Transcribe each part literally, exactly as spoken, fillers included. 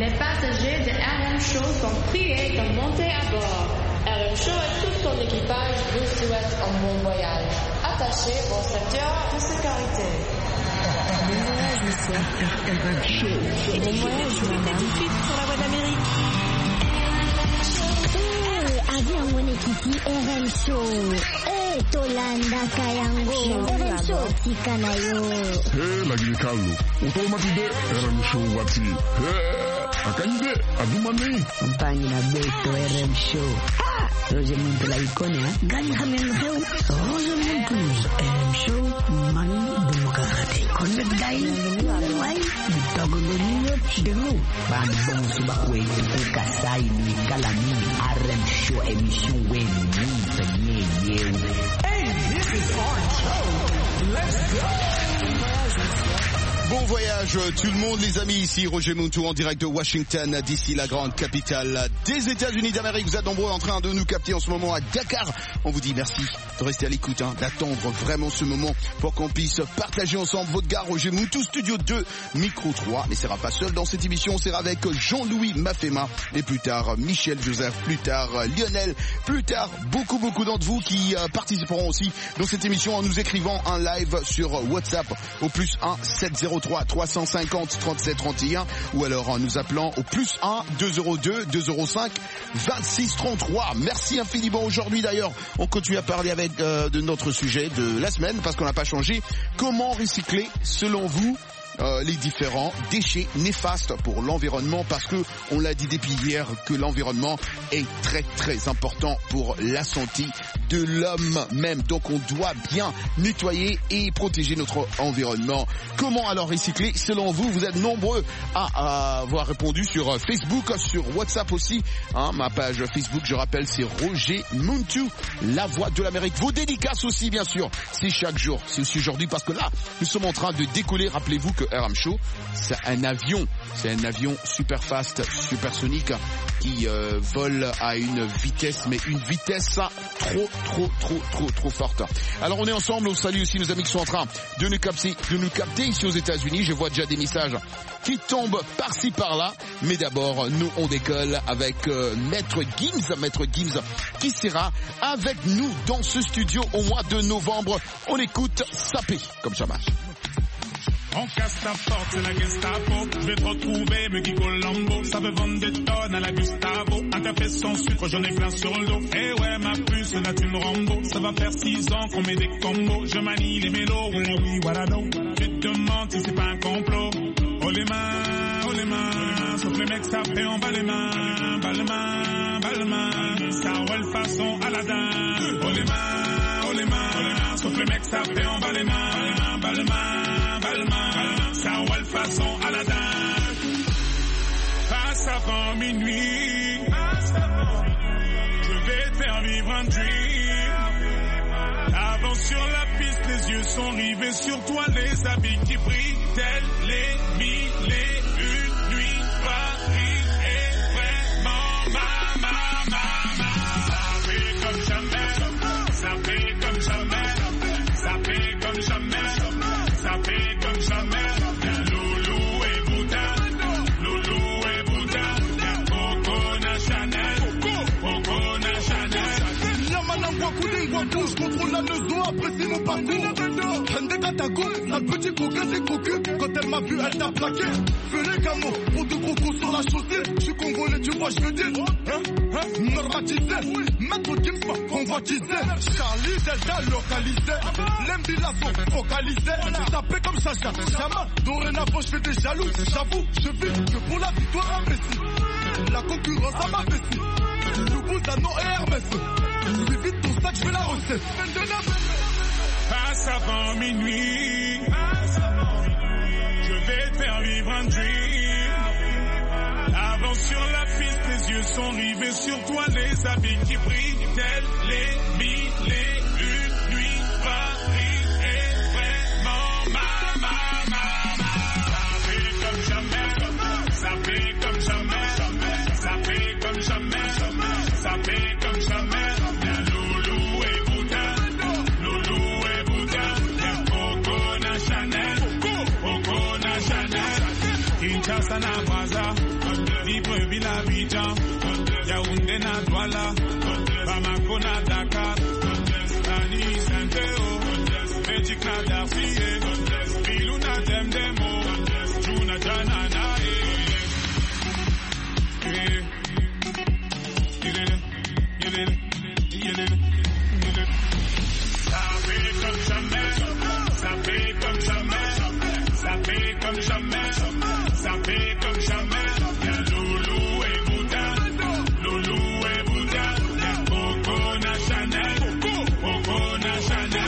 Les passagers de R M Show sont priés de monter à bord. R M Show et tout son équipage vous souhaitent un bon voyage. Attachez vos ceintures de sécurité. Bon voyage, monsieur. R M Show. Et bon voyage, madame. Tout de suite sur la voie d'Amérique. Eh, avion mwenye kiti R M Show. Eh, Tolanda Kayango. R M Show tika na yo. Eh, lagi kalu. Utomatide R M Show wati. Eh, akanyide adumani. Mpanyi na beto R M Show. Ah, Roger Muntu la ikone ha. Gani hamen heu. Roger Muntu. R M Show mani demokrati. Connect guy. Wai. Dogo niyo degu. Bambong subakwe kuka sai ni kalami. R M Show emission when ni yeah, yeah. Hey, this is our show. Let's go. Bon voyage tout le monde les amis, ici Roger Muntu en direct de Washington, d'ici la grande capitale des États-Unis d'Amérique. Vous êtes nombreux en train de nous capter en ce moment à Dakar. On vous dit merci de rester à l'écoute, hein, d'attendre vraiment ce moment pour qu'on puisse partager ensemble votre gare. Roger Muntu, Studio deux, Micro trois. Mais ce sera pas seul dans cette émission, on sera avec Jean-Louis Mafema et plus tard Michel Joseph, plus tard Lionel, plus tard beaucoup beaucoup d'entre vous qui euh, participeront aussi dans cette émission en nous écrivant un live sur WhatsApp au plus un sept zéro trois trois cent cinquante trente-sept trente et un ou alors en nous appelant au plus un deux zéro deux deux zéro cinq vingt-six trente-trois. Merci infiniment. Aujourd'hui d'ailleurs, on continue à parler avec euh, de notre sujet de la semaine parce qu'on n'a pas changé. Comment recycler selon vous Euh, les différents déchets néfastes pour l'environnement, parce que on l'a dit depuis hier que l'environnement est très très important pour la santé de l'homme même. Donc on doit bien nettoyer et protéger notre environnement. Comment alors recycler selon vous? Vous êtes nombreux à, à avoir répondu sur Facebook, sur WhatsApp aussi. Hein, ma page Facebook, je rappelle, c'est Roger Muntu, la voix de l'Amérique. Vos dédicaces aussi, bien sûr, c'est chaque jour. C'est aussi aujourd'hui parce que là, nous sommes en train de décoller. Rappelez-vous que R M Show, c'est un avion, c'est un avion super fast, supersonique qui euh, vole à une vitesse, mais une vitesse trop, trop, trop, trop, trop forte. Alors on est ensemble, on salue aussi nos amis qui sont en train de nous capter, de nous capter ici aux États-Unis. Je vois déjà des messages qui tombent par-ci par-là, mais d'abord nous on décolle avec euh, Maître Gims, Maître Gims qui sera avec nous dans ce studio au mois de novembre. On écoute Sapé comme ça marche. On casse ta porte, c'est la Gestapo. Je vais te retrouver, me Guy Colombo. Ça veut vendre des tonnes à la Gustavo. Un café sans sucre, j'en ai plein sur le dos. Eh ouais, ma puce, là tu me Rambo. Ça va faire six ans qu'on met des combos. Je manie les mélos, oui, oui, voilà donc. Tu te demandes si c'est pas un complot. Oh les mains, oh les mains. Sauf les mecs sapés, on bat les mains. Bas les mains, bas les mains. Ça roule façon Aladdin. Oh les mains, oh les mains. Sauf les mecs sapés, on bat les mains. Bas les mains. Ça roule façon Aladdin. Passe avant minuit. Je vais te faire vivre un dream. Avant sur la piste, les yeux sont rivés sur toi. Les habits qui brillent, tels les mille et une nuits. Paris est vraiment ma, ma, ma, ma. Ça fait comme jamais. Ça fait comme jamais. Ça fait comme jamais. Ça fait comme jamais. Loulou et Bouddha. Loulou et Bouddha. Coco na Chanel. Coco na Chanel. Yamana Wakoudi Wakou, je contrôle la neuzo, apprécie mon parcours. Hende Katako, la petite coquin c'est cocu. Quand elle m'a vu, elle t'a plaqué. Fais les camos, pour de gros coups sur la chaussée. Je suis congolais, tu vois, je veux dire. Hein, hein, normatisé. Maître Gims m'a convoitisé. Charlie Delta localisé. L'embilazo focalisé. Tapé comme Sacha, Chama. Dorénavant, je fais des jaloux. J'avoue, je vis que pour la victoire imbécile. La concurrence à ma vessie. Loubou, Dano et Hermès. Suivi de ton sac, je fais la recette. Passe avant minuit. Je vais te faire vivre un dream. Avant sur la piste, les yeux sont rivés sur toi. Les habits qui brillent, tels les mille et une nuits. Paris est vraiment ma, ma, ma, ma. Ça fait comme jamais. Ça fait comme jamais. Ça fait comme jamais. Ça fait comme jamais. Loulou et Bouddha. Loulou et Bouddha. Coco na Chanel. Coco na Chanel. Kinshasa na Brazza. Libreville, Abidjan, Yaoundé, na Douala, Bamako, na Dakar, Nani, Saint-Théo, Magic, na Darcy, Bilou, na Demdemo, Juna, Jana, na ça fait comme jamais, ça fait comme jamais, ça fait comme jamais, ça fait comme jamais. Loulou et Bouddha, Loulou et Bouddha, Coco na Chanel, Coco na Chanel.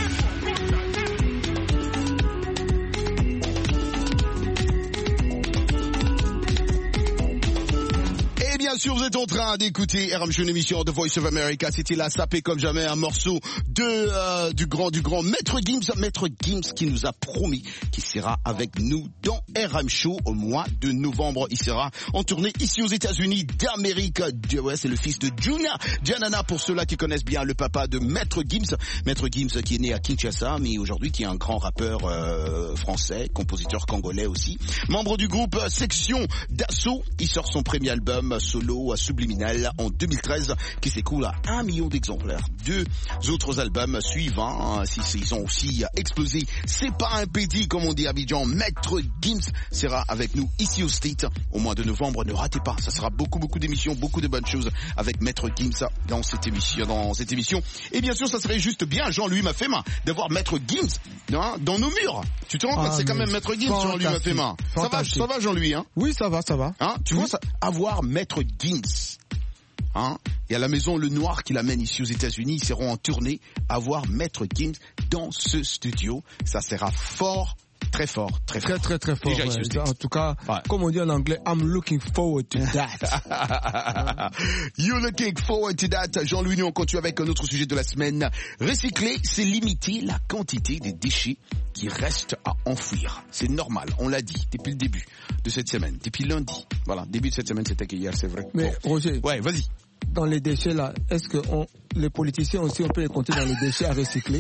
Bien sûr, vous êtes en train d'écouter R M Show, une émission de Voice of America. C'était là, sapé comme jamais, un morceau de euh, du grand du grand Maître Gims, Maître Gims qui nous a promis qu'il sera avec nous dans R M Show au mois de novembre. Il sera en tournée ici aux États-Unis d'Amérique. Ouais, c'est le fils de Juna Janana pour ceux-là qui connaissent bien le papa de Maître Gims. Maître Gims qui est né à Kinshasa, mais aujourd'hui qui est un grand rappeur euh, français, compositeur congolais aussi. Membre du groupe Section d'Assaut, il sort son premier album solo Subliminal en deux mille treize qui s'écoule à un million d'exemplaires. Deux autres albums suivants, hein, si, si, ils ont aussi explosé. C'est pas un petit comme on dit à Abidjan. Maître Gims sera avec nous ici au State au mois de novembre. Ne ratez pas, ça sera beaucoup beaucoup d'émissions, beaucoup de bonnes choses avec Maître Gims dans cette émission. Dans cette émission. Et bien sûr, ça serait juste bien, Jean-Louis Mafema, d'avoir Maître Gims hein, dans nos murs. Tu te rends compte, ah, c'est quand même Maître Gims, Jean-Louis Mafema. Ça va, ça va, Jean-Louis, hein? Oui, ça va, ça va. Hein, tu oui. vois, ça, avoir Maître Gims. Hein, et à la maison Le Noir qui l'amène ici aux États-Unis, ils seront en tournée à voir Maître Gims dans ce studio. Ça sera fort, très fort, très fort. Très très très fort. Déjà, ouais. En tout cas, ouais. Comme on dit en anglais, I'm looking forward to that. You're looking forward to that. Jean-Louis, nous on continue avec un autre sujet de la semaine. Recycler, c'est limiter la quantité des déchets qui restent à enfouir. C'est normal, on l'a dit depuis le début de cette semaine, depuis lundi. Voilà, début de cette semaine, c'était qu'hier, c'est vrai. Mais bon. Roger, ouais, vas-y. Dans les déchets là, est-ce que on, les politiciens aussi, on peut les compter dans les déchets à recycler?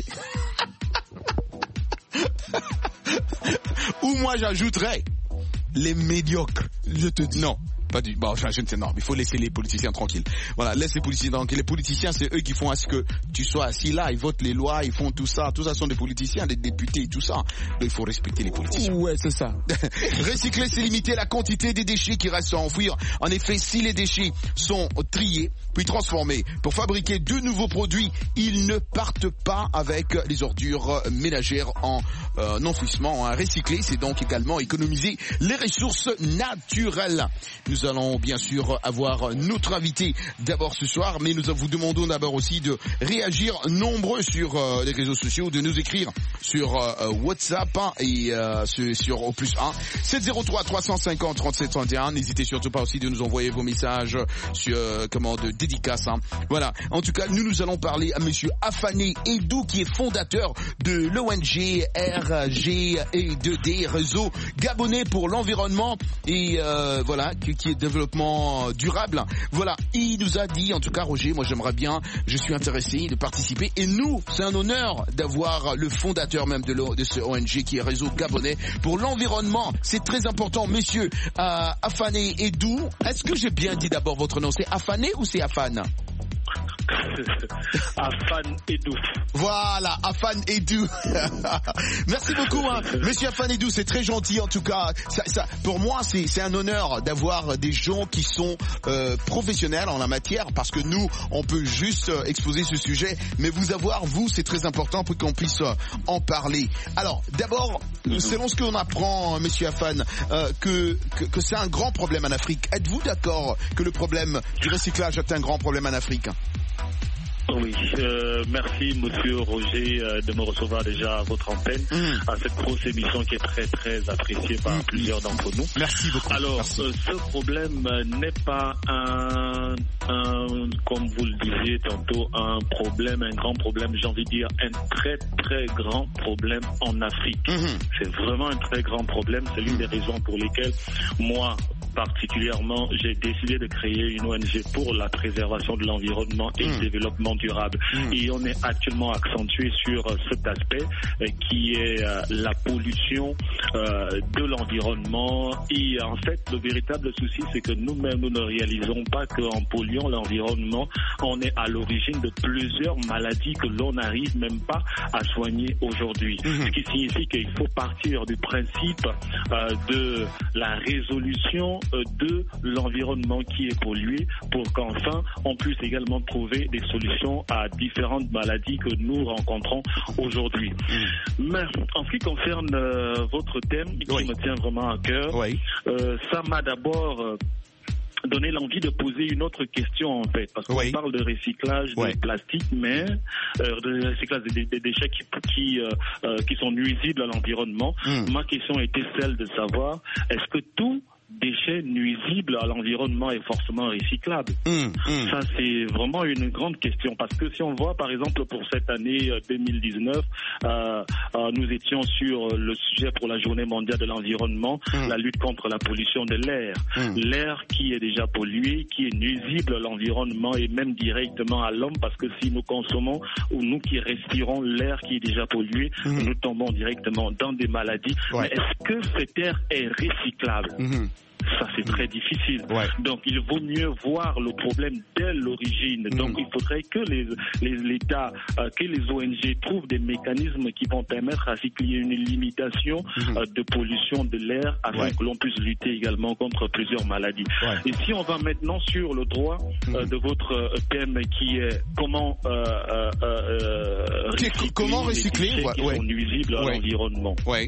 Ou moi j'ajouterais les médiocres. Je te dis non. Pas du, bon, je ne sais, non, il faut laisser les politiciens tranquilles. Voilà, laisse les politiciens tranquilles. Les politiciens, c'est eux qui font à ce que tu sois assis là, ils votent les lois, ils font tout ça. Tout ça sont des politiciens, des députés, tout ça. Donc il faut respecter les politiciens. Ouais, c'est ça. Recycler, c'est limiter la quantité des déchets qui restent à enfouir. En effet, si les déchets sont triés, puis transformés pour fabriquer de nouveaux produits, ils ne partent pas avec les ordures ménagères en euh, enfouissement. Hein. Recycler, c'est donc également économiser les ressources naturelles. Nous allons bien sûr avoir notre invité d'abord ce soir, mais nous vous demandons d'abord aussi de réagir nombreux sur euh, les réseaux sociaux, de nous écrire sur euh, WhatsApp hein, et euh, sur, sur au plus un sept zéro trois trois cent cinquante trente-sept trente et un. N'hésitez surtout pas aussi de nous envoyer vos messages sur euh, comment de dédicace. Hein. Voilà. En tout cas, nous nous allons parler à Monsieur Afané Edou qui est fondateur de l'O N G R G E deux D, réseau gabonais pour l'environnement et euh, voilà qui, qui est développement durable. Voilà, il nous a dit, en tout cas Roger, moi j'aimerais bien, je suis intéressé de participer et nous, c'est un honneur d'avoir le fondateur même de, de ce O N G qui est réseau gabonais pour l'environnement. C'est très important, monsieur euh, Afané Edou. Est-ce que j'ai bien dit d'abord votre nom? C'est Afané ou c'est Afan? Afan Edou. Voilà, Afan Edou. Merci beaucoup, hein. Monsieur Afan Edou, c'est très gentil en tout cas. Ça, ça, pour moi, c'est, c'est un honneur d'avoir des gens qui sont euh, professionnels en la matière, parce que nous, on peut juste euh, exposer ce sujet, mais vous avoir, vous, c'est très important pour qu'on puisse euh, en parler. Alors, d'abord, mm-hmm. selon ce qu'on apprend, Monsieur Afan, euh, que, que, que c'est un grand problème en Afrique. Êtes-vous d'accord que le problème du recyclage est un grand problème en Afrique? Oui, euh, merci Monsieur Roger euh, de me recevoir déjà à votre antenne, mmh. à cette grosse émission qui est très très appréciée par mmh. plusieurs d'entre nous. Merci beaucoup. Alors, merci. Euh, ce problème n'est pas un, un, comme vous le disiez tantôt, un problème, un grand problème, j'ai envie de dire un très très grand problème en Afrique. Mmh. C'est vraiment un très grand problème, c'est l'une des raisons pour lesquelles moi, particulièrement, j'ai décidé de créer une O N G pour la préservation de l'environnement et mmh. le développement durable. Mmh. Et on est actuellement accentué sur euh, cet aspect euh, qui est euh, la pollution euh, de l'environnement. Et en fait, le véritable souci, c'est que nous-mêmes, nous ne réalisons pas qu'en polluant l'environnement, on est à l'origine de plusieurs maladies que l'on n'arrive même pas à soigner aujourd'hui. Mmh. Ce qui signifie qu'il faut partir du principe euh, de la résolution euh, de l'environnement qui est pollué pour qu'enfin on puisse également trouver des solutions à différentes maladies que nous rencontrons aujourd'hui. Mmh. Mais en ce qui concerne euh, votre thème qui oui. me tient vraiment à cœur, oui. euh, ça m'a d'abord euh, donné l'envie de poser une autre question en fait, parce qu'on oui. parle de recyclage oui. de plastique, mais euh, de recyclage des, des déchets qui qui, euh, euh, qui sont nuisibles à l'environnement. Mmh. Ma question était celle de savoir, est-ce que tout déchets nuisibles à l'environnement est forcément recyclable. Mmh, mmh. Ça, c'est vraiment une grande question parce que si on voit, par exemple, pour cette année deux mille dix-neuf, euh, euh, nous étions sur le sujet pour la journée mondiale de l'environnement, mmh. la lutte contre la pollution de l'air. Mmh. L'air qui est déjà pollué, qui est nuisible à l'environnement et même directement à l'homme parce que si nous consommons ou nous qui respirons l'air qui est déjà pollué, mmh. nous tombons directement dans des maladies. Ouais. Mais est-ce que cet air est recyclable? Mmh. Ça, c'est très difficile. Ouais. Donc, il vaut mieux voir le problème dès l'origine. Mmh. Donc, il faudrait que les, les l'État, euh, que les O N G trouvent des mécanismes qui vont permettre à ce qu'il y ait une limitation mmh. euh, de pollution de l'air afin ouais. que l'on puisse lutter également contre plusieurs maladies. Ouais. Et si on va maintenant sur le droit mmh. euh, de votre euh, thème qui est comment euh, euh, euh, recycler comment recycler les déchets ouais. qui ouais. sont nuisibles ouais. à l'environnement. Ouais.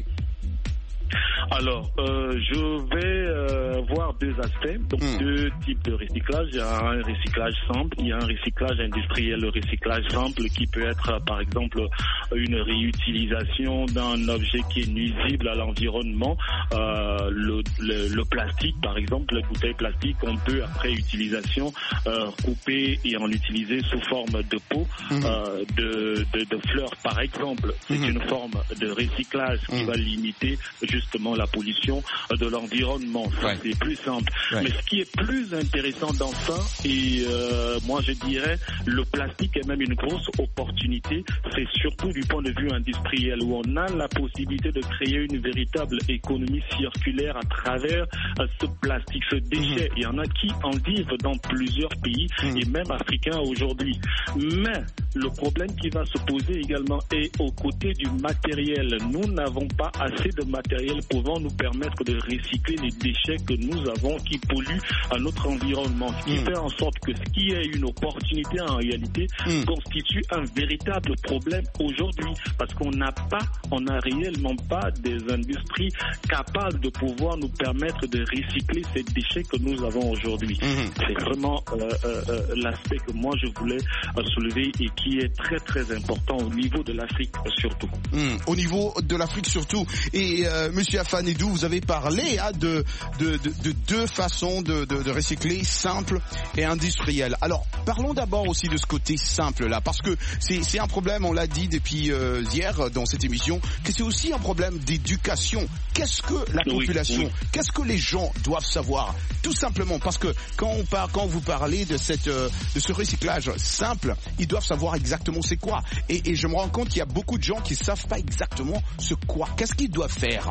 Alors, euh, je vais euh, voir deux aspects, donc mmh. deux types de recyclage. Il y a un recyclage simple, il y a un recyclage industriel. Le recyclage simple qui peut être, par exemple, une réutilisation d'un objet qui est nuisible à l'environnement. Euh, le, le, le plastique, par exemple, les bouteilles plastiques, on peut, après utilisation, euh, couper et en utiliser sous forme de pot, mmh. euh, de, de, de fleurs, par exemple. C'est mmh. une forme de recyclage qui mmh. va limiter justement la pollution de l'environnement. Ça, ouais. c'est plus simple. Ouais. Mais ce qui est plus intéressant dans ça, et euh, moi je dirais, le plastique est même une grosse opportunité, c'est surtout du point de vue industriel, où on a la possibilité de créer une véritable économie circulaire à travers euh, ce plastique, ce déchet. Mmh. Il y en a qui en vivent dans plusieurs pays, mmh. et même africains aujourd'hui. Mais le problème qui va se poser également est aux côtés du matériel. Nous n'avons pas assez de matériel pouvant nous permettre de recycler les déchets que nous avons qui polluent à notre environnement. Ce qui mmh. fait en sorte que ce qui est une opportunité en réalité mmh. constitue un véritable problème aujourd'hui parce qu'on n'a pas, on n'a réellement pas des industries capables de pouvoir nous permettre de recycler ces déchets que nous avons aujourd'hui. Mmh. C'est vraiment euh, euh, l'aspect que moi je voulais euh, soulever et qui est très très important au niveau de l'Afrique surtout. Mmh. Au niveau de l'Afrique surtout. Et euh, Monsieur Afanidou, vous avez parlé hein, de, de, de, de deux façons de, de, de recycler, simple et industriel. Alors, parlons d'abord aussi de ce côté simple-là, parce que c'est, c'est un problème, on l'a dit depuis euh, hier dans cette émission, que c'est aussi un problème d'éducation. Qu'est-ce que la population, oui, oui. qu'est-ce que les gens doivent savoir? Tout simplement, parce que quand on part, quand vous parlez de, cette, euh, de ce recyclage simple, ils doivent savoir exactement c'est quoi. Et, et je me rends compte qu'il y a beaucoup de gens qui ne savent pas exactement ce quoi. Qu'est-ce qu'ils doivent faire?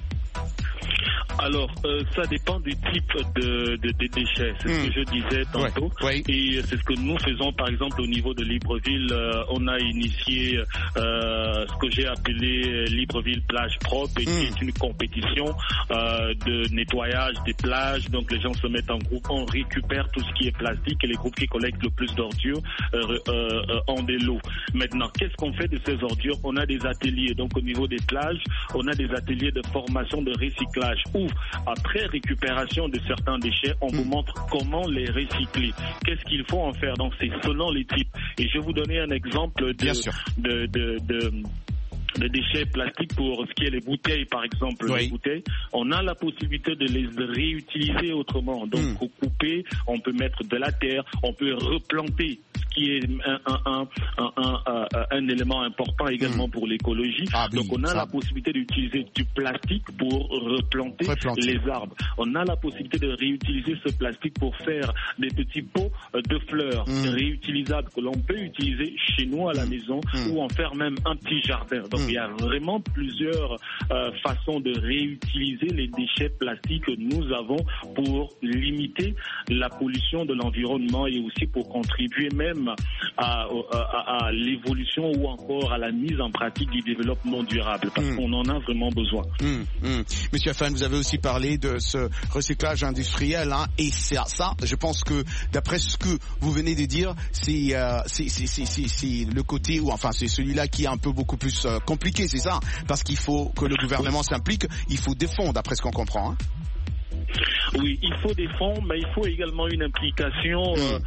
Alors, euh, ça dépend du type de, de, de déchets. C'est mmh. ce que je disais tantôt. Ouais, ouais. Et c'est ce que nous faisons, par exemple, au niveau de Libreville. Euh, on a initié euh, ce que j'ai appelé Libreville Plage Propre, et mmh. qui est une compétition euh, de nettoyage des plages. Donc, les gens se mettent en groupe, on récupère tout ce qui est plastique, et les groupes qui collectent le plus d'ordures euh, euh, ont des lots. Maintenant, qu'est-ce qu'on fait de ces ordures? On a des ateliers. Donc, au niveau des plages, on a des ateliers de formation de recyclage où, après récupération de certains déchets, on mmh. vous montre comment les recycler. Qu'est-ce qu'il faut en faire? Donc, c'est selon les types. Et je vais vous donner un exemple de, de, de, de, de déchets plastiques pour ce qui est les bouteilles, par exemple. Oui. Les bouteilles, on a la possibilité de les réutiliser autrement. Donc, mmh. couper, on peut mettre de la terre, on peut replanter qui est un, un, un, un, un, un, un élément important également mmh. pour l'écologie. Ah, oui, donc on a ça. la possibilité d'utiliser du plastique pour replanter, replanter les arbres. On a la possibilité de réutiliser ce plastique pour faire des petits pots de fleurs mmh. réutilisables que l'on peut utiliser chez nous à la mmh. maison mmh. ou en faire même un petit jardin. Donc mmh. il y a vraiment plusieurs euh, façons de réutiliser les déchets plastiques que nous avons pour limiter la pollution de l'environnement et aussi pour contribuer même à, à, à l'évolution ou encore à la mise en pratique du développement durable parce mmh. qu'on en a vraiment besoin. Mmh, mmh. Monsieur Afan, vous avez aussi parlé de ce recyclage industriel hein, et c'est ça, je pense que d'après ce que vous venez de dire, c'est, euh, c'est, c'est, c'est, c'est, c'est le côté où enfin c'est celui-là qui est un peu beaucoup plus euh, compliqué, c'est ça, parce qu'il faut que le gouvernement s'implique, il faut des fonds d'après ce qu'on comprend. Hein. Oui, il faut des fonds, mais il faut également une implication euh,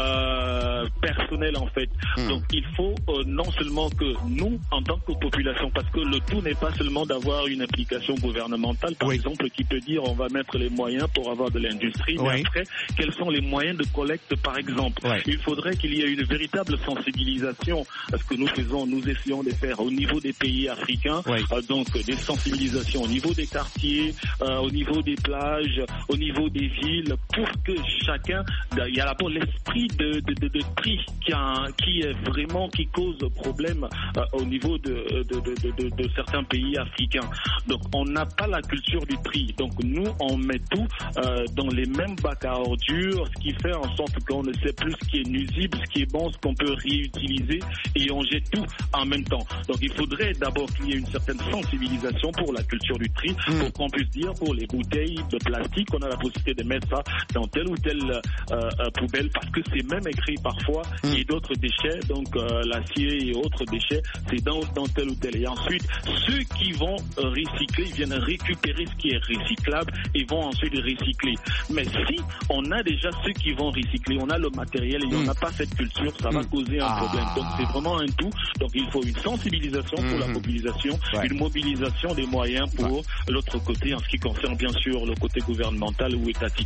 euh, personnelle en fait. Mmh. Donc il faut euh, non seulement que nous, en tant que population, parce que le tout n'est pas seulement d'avoir une implication gouvernementale, par oui. exemple, qui peut dire on va mettre les moyens pour avoir de l'industrie, mais oui. après, quels sont les moyens de collecte par exemple oui. Il faudrait qu'il y ait une véritable sensibilisation à ce que nous faisons, nous essayons de faire au niveau des pays africains, oui. euh, donc des sensibilisations au niveau des quartiers, euh, au niveau des plages, au niveau des villes, pour que chacun, il y a d'abord l'esprit de, de, de, de tri qui, a, qui est vraiment, qui cause problème euh, au niveau de, de, de, de, de certains pays africains. Donc on n'a pas la culture du tri. Donc nous, on met tout euh, dans les mêmes bacs à ordures, ce qui fait en sorte qu'on ne sait plus ce qui est nuisible, ce qui est bon, ce qu'on peut réutiliser, et on jette tout en même temps. Donc il faudrait d'abord qu'il y ait une certaine sensibilisation pour la culture du tri, mmh. pour qu'on puisse dire pour les bouteilles de plastique, on a la possibilité de mettre ça dans telle ou telle euh, euh, poubelle parce que c'est même écrit parfois mmh. et d'autres déchets, donc euh, l'acier et autres déchets, c'est dans, dans tel ou tel. Et ensuite, ceux qui vont euh, recycler, ils viennent récupérer ce qui est recyclable et vont ensuite recycler. Mais si on a déjà ceux qui vont recycler, on a le matériel et mmh. on n'a pas cette culture, ça mmh. va causer un ah. problème. Donc c'est vraiment un tout. Donc il faut une sensibilisation mmh. pour la population, ouais. une mobilisation des moyens pour ouais. l'autre côté en ce qui concerne bien sûr le côté gouvernemental ou étatique.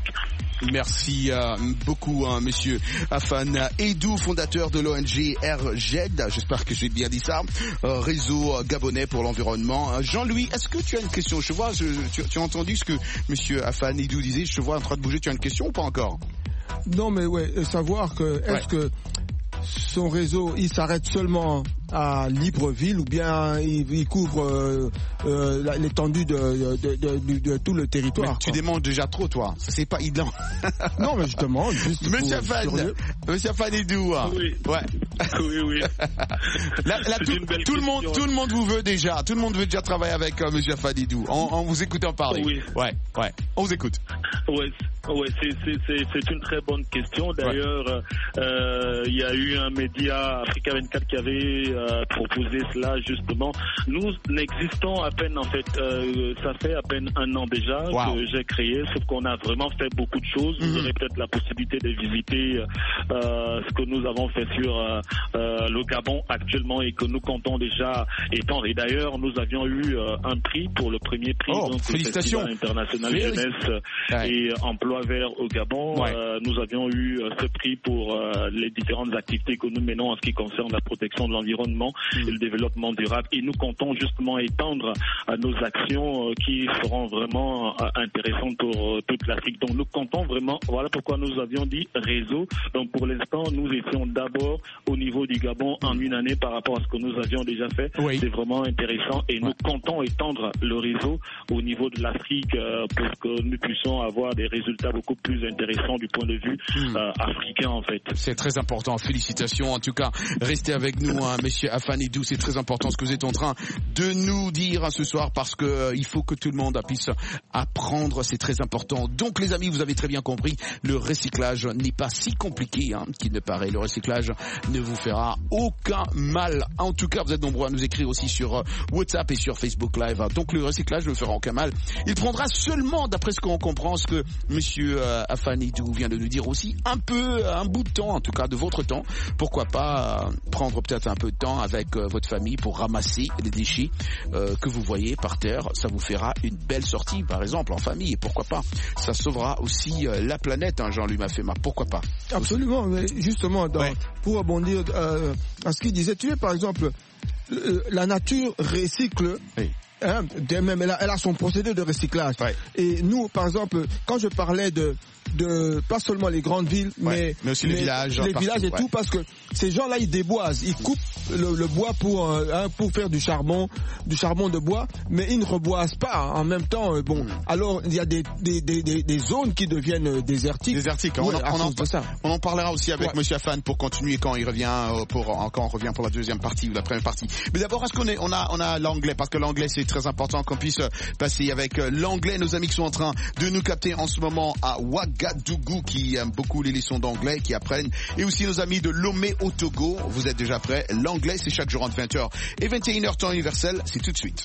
Merci euh, beaucoup, hein, monsieur Afan Eidou, fondateur de l'O N G R G E D. J'espère que j'ai bien dit ça. Euh, réseau gabonais pour l'environnement. Euh, Jean-Louis, est-ce que tu as une question? Je vois, je, tu, tu as entendu ce que monsieur Afan Eidou disait. Je te vois en train de bouger. Tu as une question ou pas encore? Non, mais ouais, savoir que est-ce ouais. que son réseau, il s'arrête seulement à Libreville ou bien il, il couvre euh, euh, l'étendue de, de, de, de, de tout le territoire. Mais tu demandes déjà trop, toi. Ça c'est pas évident. Non, mais je demande juste. Monsieur Afan, Monsieur Afan Eidou. Oui. Ouais. Oui, oui. Là, là tout, tout le monde, tout le monde vous veut déjà. Tout le monde veut déjà travailler avec euh, Monsieur Afan Eidou. En, en vous écoutant parler. Oui. Ouais, ouais. On vous écoute. Ouais, ouais. C'est, c'est, c'est, c'est une très bonne question. D'ailleurs, il ouais. euh, y a eu un média Africa vingt-quatre qui avait euh, proposé cela justement. Nous n'existons à peine en fait. Euh, ça fait à peine un an déjà wow. que j'ai créé, sauf qu'on a vraiment fait beaucoup de choses. Mm-hmm. Vous aurez peut-être la possibilité de visiter euh, ce que nous avons fait sur euh, euh, le Gabon actuellement et que nous comptons déjà étendre. Et d'ailleurs, nous avions eu euh, un prix pour le premier prix, oh, donc le Festival international jeunesse ouais. et emploi vert au Gabon. Ouais. Euh, nous avions eu euh, ce prix pour euh, les différentes activités que nous menons en ce qui concerne la protection de l'environnement mmh. et le développement durable. Et nous comptons justement étendre euh, nos actions euh, qui seront vraiment euh, intéressantes pour euh, toute l'Afrique. Donc nous comptons vraiment, voilà pourquoi nous avions dit réseau. Donc pour l'instant, nous étions d'abord au niveau du Gabon en une année par rapport à ce que nous avions déjà fait. Oui. C'est vraiment intéressant et nous ouais. comptons étendre le réseau au niveau de l'Afrique euh, pour que nous puissions avoir des résultats beaucoup plus intéressants du point de vue mmh. euh, africain en fait. C'est très important. Félicitations. En tout cas, restez avec nous, hein, monsieur Afan Eidou. C'est très important ce que vous êtes en train de nous dire hein, ce soir parce que euh, il faut que tout le monde puisse apprendre. C'est très important. Donc, les amis, vous avez très bien compris, le recyclage n'est pas si compliqué hein, qu'il ne paraît. Le recyclage ne vous fera aucun mal. En tout cas, vous êtes nombreux à nous écrire aussi sur euh, WhatsApp et sur Facebook Live. Donc, le recyclage ne fera aucun mal. Il prendra seulement, d'après ce qu'on comprend, ce que monsieur euh, Afan Eidou vient de nous dire aussi, un peu, un bout de temps, en tout cas de votre temps. Pourquoi pas euh, prendre peut-être un peu de temps temps avec euh, votre famille pour ramasser les déchets euh, que vous voyez par terre. Ça vous fera une belle sortie, par exemple, en famille. Et pourquoi pas, ça sauvera aussi euh, la planète, hein, Jean-Louis Mafema. Pourquoi pas? Absolument, mais justement, dans, ouais. pour rebondir euh, à ce qu'il disait, tu es par exemple, euh, la nature recycle. Oui. Hein, même elle a, elle a son procédé de recyclage. Ouais. Et nous, par exemple, quand je parlais de, de pas seulement les grandes villes, ouais. mais, mais aussi les, les villages, les partout, villages et ouais. tout, parce que ces gens-là, ils déboisent, ils coupent le, le bois pour hein, pour faire du charbon, du charbon de bois, mais ils ne reboisent pas. En même temps, bon, mmh. alors il y a des des, des des des zones qui deviennent désertiques. Désertiques. Ouais, on, en, on, en, on en parlera aussi avec ouais. Monsieur Afan pour continuer quand il revient pour quand on revient pour la deuxième partie ou la première partie. Mais d'abord, est-ce qu'on est on a on a l'anglais parce que l'anglais c'est très important qu'on puisse passer avec l'anglais. Nos amis qui sont en train de nous capter en ce moment à Ouagadougou, qui aiment beaucoup les leçons d'anglais, qui apprennent, et aussi nos amis de Lomé au Togo. Vous êtes déjà prêts? L'anglais, c'est chaque jour entre vingt heures et vingt et une heures temps universel. C'est tout de suite.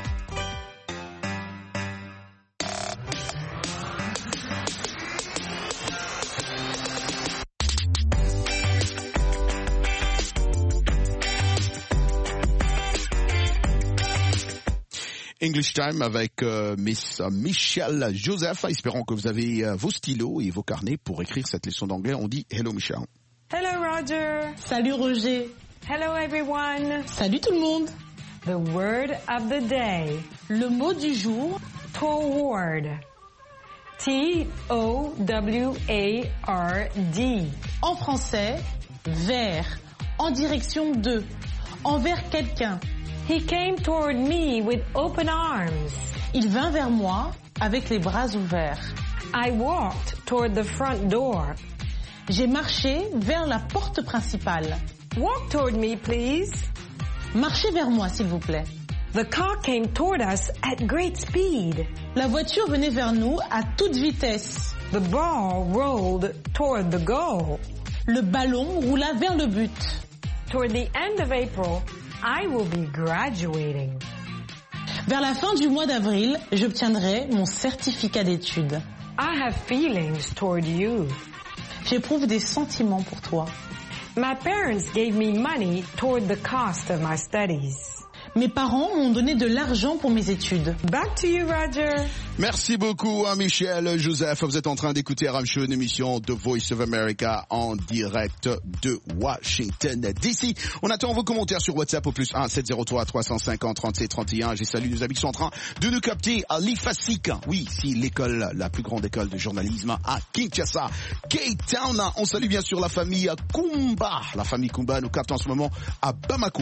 English Time avec euh, Miss Michelle Joseph. Espérons que vous avez euh, vos stylos et vos carnets pour écrire cette leçon d'anglais. On dit hello Michelle. Hello Roger. Salut Roger. Hello everyone. Salut tout le monde. The word of the day. Le mot du jour. Toward. T O W A R D. En français, vers, en direction de, envers quelqu'un. He came toward me with open arms. Il vint vers moi avec les bras ouverts. I walked toward the front door. J'ai marché vers la porte principale. Walk toward me, please. Marchez vers moi, s'il vous plaît. The car came toward us at great speed. La voiture venait vers nous à toute vitesse. The ball rolled toward the goal. Le ballon roula vers le but. Toward the end of April, I will be graduating. Vers la fin du mois d'avril, j'obtiendrai mon certificat d'études. I have feelings toward you. J'éprouve des sentiments pour toi. My parents gave me money toward the cost of my studies. Mes parents m'ont donné de l'argent pour mes études. Back to you, Roger. Merci beaucoup à Michel Joseph. Vous êtes en train d'écouter R M Show, une émission de Voice of America en direct de Washington D C. On attend vos commentaires sur WhatsApp au plus un sept zéro trois trois cent cinquante trente-sept trente et un. J'ai salué nos amis qui sont en train de nous capter à l'I F A S I C. Oui, c'est l'école, la plus grande école de journalisme à Kinshasa, Cape Town. On salue bien sûr la famille Kumba. La famille Kumba nous capte en ce moment à Bamako.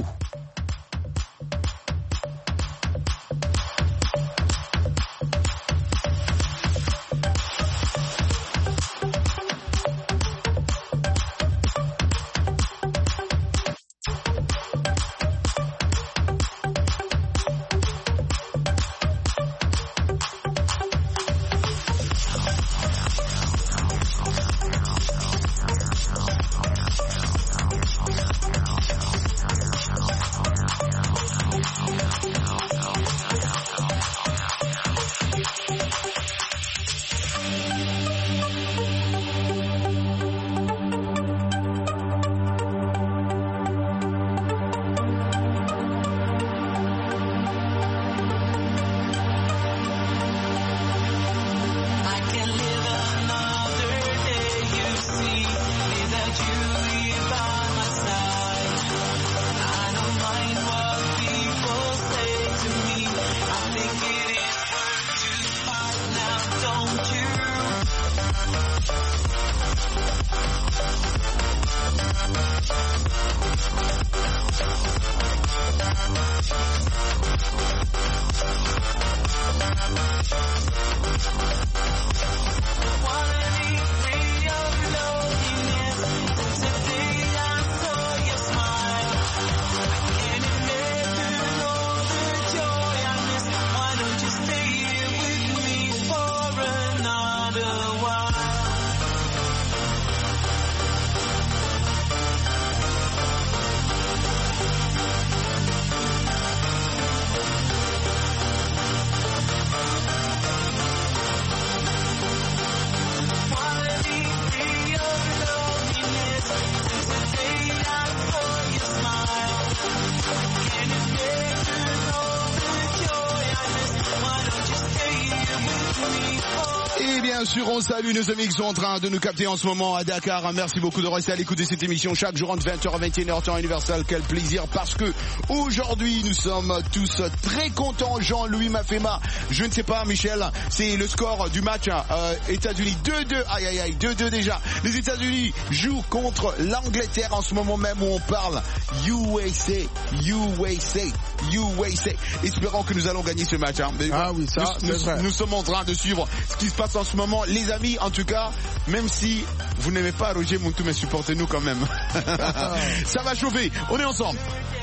bien sûr, on salue nos amis qui sont en train de nous capter en ce moment à Dakar. Merci beaucoup de rester à l'écoute de cette émission chaque jour entre vingt heures à vingt et une heures temps universel. Quel plaisir, parce que aujourd'hui nous sommes tous très contents. Jean-Louis Mafema, je ne sais pas Michel, c'est le score du match euh, États-Unis deux deux. Aïe aïe aïe, deux deux déjà. Les États-Unis jouent contre l'Angleterre en ce moment même où on parle. U S A, U S A, U S A. Espérons que nous allons gagner ce match. Hein. Mais ah oui, ça, nous, c'est nous, vrai. Nous sommes en train de suivre ce qui se passe en ce moment. Les amis, en tout cas, même si vous n'aimez pas Roger Muntu, mais supportez-nous quand même. Ça va chauffer. On est ensemble.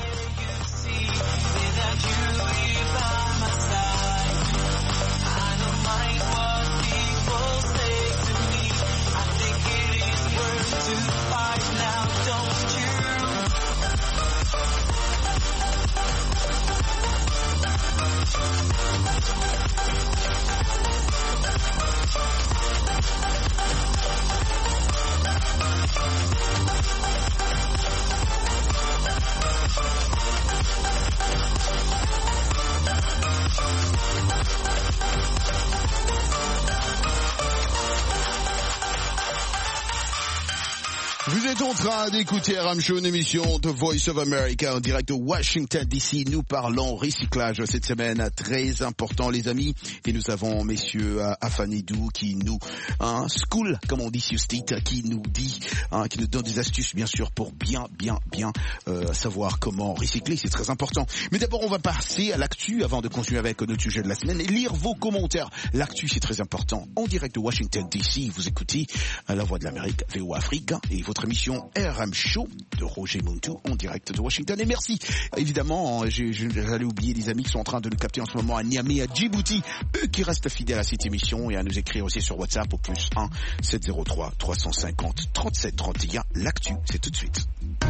Vous êtes en train d'écouter R M Show, une émission de Voice of America en direct de Washington D C. Nous parlons recyclage cette semaine, très important les amis. Et nous avons messieurs Afanidou qui nous, hein, school, comme on dit sur State, qui nous dit, hein, qui nous donne des astuces bien sûr pour bien, bien, bien euh, savoir comment recycler. C'est très important. Mais d'abord on va passer à l'actu avant de continuer avec notre sujet de la semaine et lire vos commentaires. L'actu c'est très important. En direct de Washington D C, vous écoutez La Voix de l'Amérique, V O Afrique, et votre émission R M Show de Roger Muntu en direct de Washington. Et merci, évidemment, j'allais oublier les amis qui sont en train de nous capter en ce moment à Niamey, à Djibouti, eux qui restent fidèles à cette émission et à nous écrire aussi sur WhatsApp au plus un sept zéro trois trois cent cinquante trente-sept trente et un. L'actu, c'est tout de suite.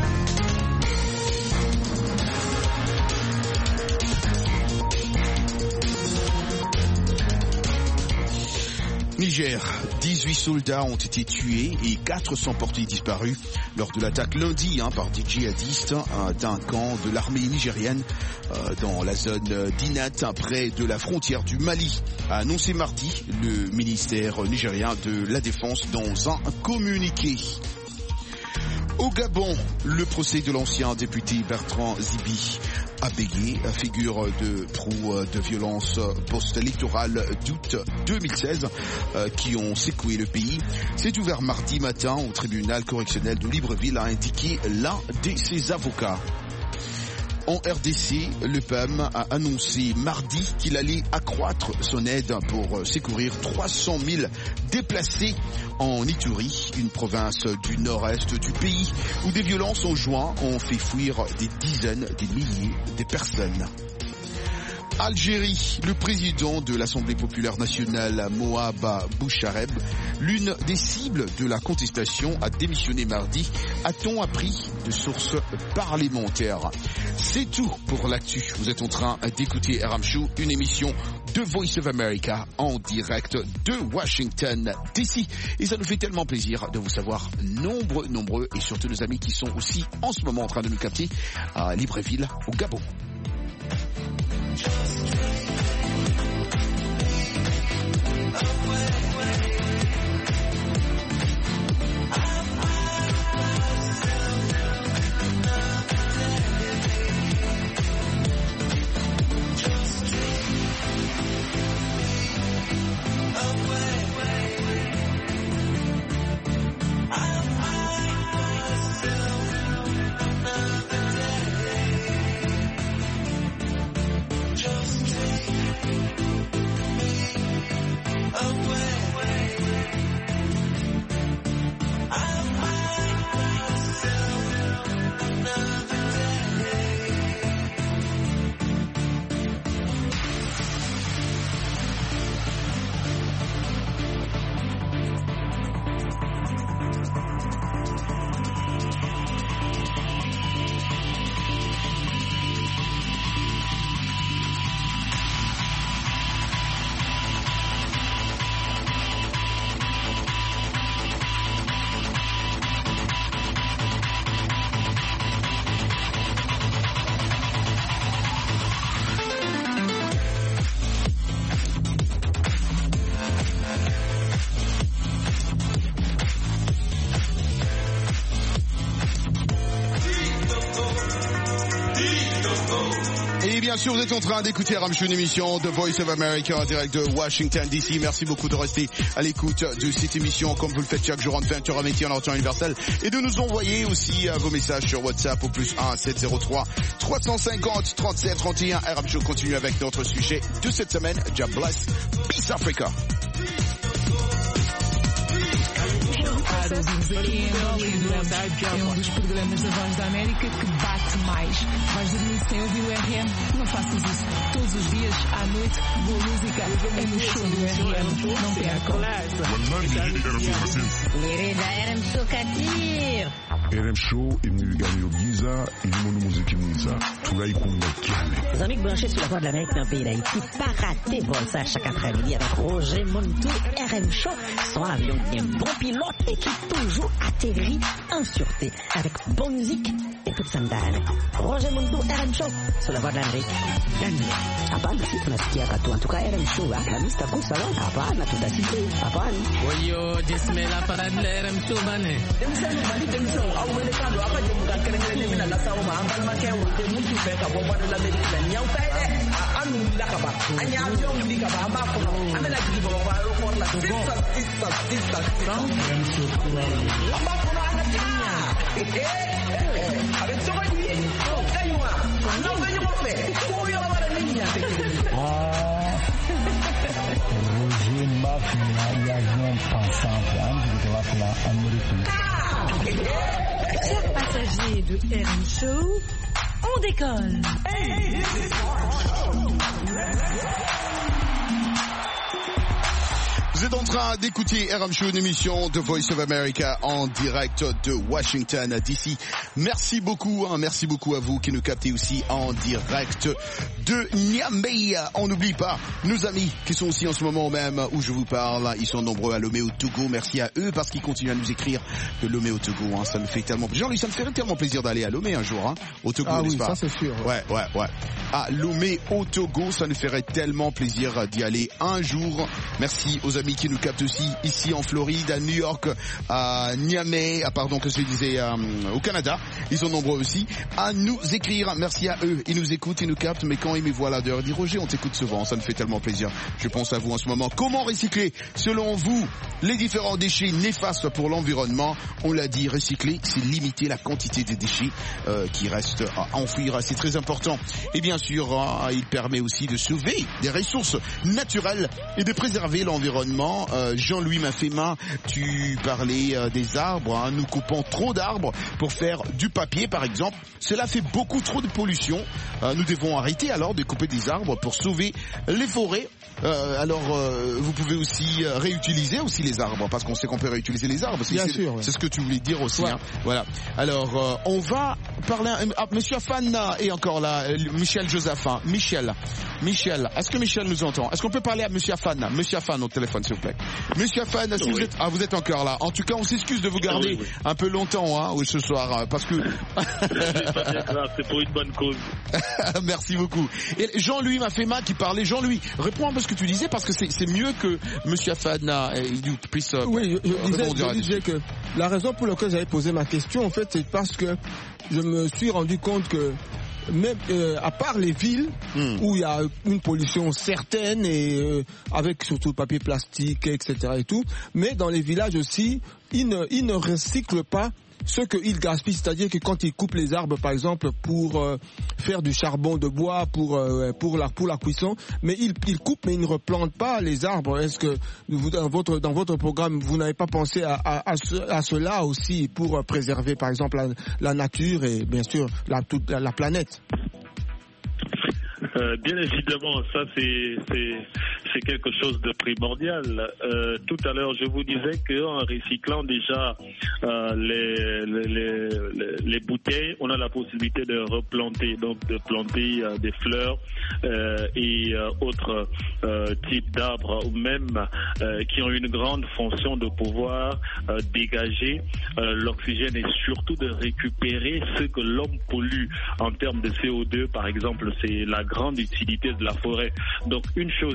Niger, dix-huit soldats ont été tués et quatre sont portés disparus lors de l'attaque lundi hein, par des djihadistes hein, d'un camp de l'armée nigérienne euh, dans la zone d'Inat, près de la frontière du Mali, a annoncé mardi le ministère nigérien de la Défense dans un communiqué. Au Gabon, le procès de l'ancien député Bertrand Zibi Abégué, figure de proue de violence post-électorale d'août deux mille seize euh, qui ont secoué le pays, s'est ouvert mardi matin au tribunal correctionnel de Libreville, a indiqué l'un de ses avocats. En R D C, le P E M a annoncé mardi qu'il allait accroître son aide pour secourir trois cent mille déplacés en Ituri, une province du nord-est du pays où des violences en juin ont fait fuir des dizaines, des milliers de personnes. Algérie, le président de l'Assemblée populaire nationale, Mohamed Bouchareb, l'une des cibles de la contestation, a démissionné mardi, a-t-on appris de sources parlementaires. C'est tout pour l'actu. Vous êtes en train d'écouter R M Show, une émission de Voice of America en direct de Washington D C. Et ça nous fait tellement plaisir de vous savoir nombreux, nombreux, et surtout nos amis qui sont aussi en ce moment en train de nous capter à Libreville, au Gabon. Just dream away. Just bien sûr, vous êtes en train d'écouter R M Show, une émission de Voice of America en direct de Washington D C. Merci beaucoup de rester à l'écoute de cette émission comme vous le faites chaque jour en vingt heures à métier en temps universel et de nous envoyer aussi vos messages sur WhatsApp au plus un sept zéro trois trois cent cinquante trente-sept trente et un. R M Show continue avec notre sujet de cette semaine. God bless. Peace Africa. Ouvimos aqui em Hollywood, é um dos programas da Voz da América que bate mais. Vais dormir sem ouvir o R M? Não faças isso. Todos os dias, à noite, boa música é no show do R M. Não percam. Querida R M Show Kadir. R M Show imnigani giza ilimono muziki mwiza tunaikunda kiane. Les amis branchés sur la Voix de l'Amérique dans le pays d'Haïti, pas rater Volsa chaque après-midi avec Roger Montou. R M Show, son avion qui est un bon pilote et qui toujours atterrit en sûreté avec bonne musique et toute sandale. Roger Montou, R M Show sur la Voix de l'Amérique. Hapana, si tunasikia katu. En tout cas, R M Show, Alhamista kusala. Hapana, tutasikia. Hapana. Oyo, jismela para R M Show bane. Roger Mafia, viajant pensant, de la Amérique. Chers passagers de R M Show, on décolle. Vous êtes en train d'écouter R M Show, une émission de Voice of America en direct de Washington D C. Merci beaucoup, hein, merci beaucoup à vous qui nous captez aussi en direct de Niamey. On n'oublie pas nos amis qui sont aussi en ce moment même où je vous parle. Ils sont nombreux à Lomé au Togo. Merci à eux parce qu'ils continuent à nous écrire de Lomé au Togo. Hein, ça me fait tellement plaisir. Jean-Louis, ça me ferait tellement plaisir d'aller à Lomé un jour, hein, au Togo, ah, n'est-ce oui, pas? Ça c'est sûr. Ouais, ouais, ouais. À Lomé au Togo, ça nous ferait tellement plaisir d'y aller un jour. Merci aux amis qui nous captent aussi ici en Floride, à New York, à Niamey, à pardon que je disais euh, au Canada. Ils sont nombreux aussi à nous écrire. Merci à eux. Ils nous écoutent, ils nous captent. Mais quand ils me voient là dehors, ils disent Roger, on t'écoute souvent. Ça me fait tellement plaisir. Je pense à vous en ce moment. Comment recycler, selon vous, les différents déchets néfastes pour l'environnement? On l'a dit, recycler, c'est limiter la quantité de déchets euh, qui restent à enfouir. C'est très important. Et bien sûr, euh, il permet aussi de sauver des ressources naturelles et de préserver l'environnement. Euh, Jean-Louis Mafema, tu parlais euh, des arbres. Hein. Nous coupons trop d'arbres pour faire du papier, par exemple. Cela fait beaucoup trop de pollution. Euh, nous devons arrêter alors de couper des arbres pour sauver les forêts. Euh, alors, euh, vous pouvez aussi euh, réutiliser aussi les arbres, parce qu'on sait qu'on peut réutiliser les arbres. C'est, Bien c'est, sûr. C'est ce que tu voulais dire aussi. Ouais. Hein. Voilà. Alors, euh, on va parler. À, Monsieur Afan est encore là. Michel Josaphin. Michel. Michel. Est-ce que Michel nous entend? Est-ce qu'on peut parler à Monsieur Afan? Monsieur Afan au téléphone, s'il vous plaît. Monsieur Afan, est-ce que oui. vous êtes... Ah, vous êtes encore là. En tout cas, on s'excuse de vous garder oui, oui. un peu longtemps, hein, oui, ce soir, parce que. C'est pour une bonne cause. Merci beaucoup. Et Jean-Louis Mafema qui parlait. Jean-Louis, réponds un peu ce que tu disais, parce que c'est, c'est mieux que Monsieur Afan puisse. Oui, je, je disais, je disais que la raison pour laquelle j'avais posé ma question, en fait, c'est parce que je me suis rendu compte que même euh, à part les villes mm. où il y a une pollution certaine et euh, avec surtout le papier plastique, et cetera et tout, mais dans les villages aussi, ils ne, ils ne recyclent pas ce qu'ils gaspillent, c'est-à-dire que quand ils coupent les arbres, par exemple, pour euh, faire du charbon de bois, pour euh, pour la pour la cuisson, mais ils ils coupent, mais ils ne replantent pas les arbres. Est-ce que vous, dans votre dans votre programme, vous n'avez pas pensé à à, à, ce, à cela aussi pour euh, préserver, par exemple, la, la nature et bien sûr la toute la, la planète? Euh, bien évidemment, ça c'est c'est c'est quelque chose de primordial. Euh, tout à l'heure, je vous disais qu'en recyclant déjà euh, les, les les les bouteilles, on a la possibilité de replanter, donc de planter euh, des fleurs euh, et euh, autres euh, types d'arbres, ou même euh, qui ont une grande fonction de pouvoir euh, dégager euh, l'oxygène et surtout de récupérer ce que l'homme pollue en termes de C O deux, par exemple. C'est la grande utilité de la forêt. Donc une chose est sûre,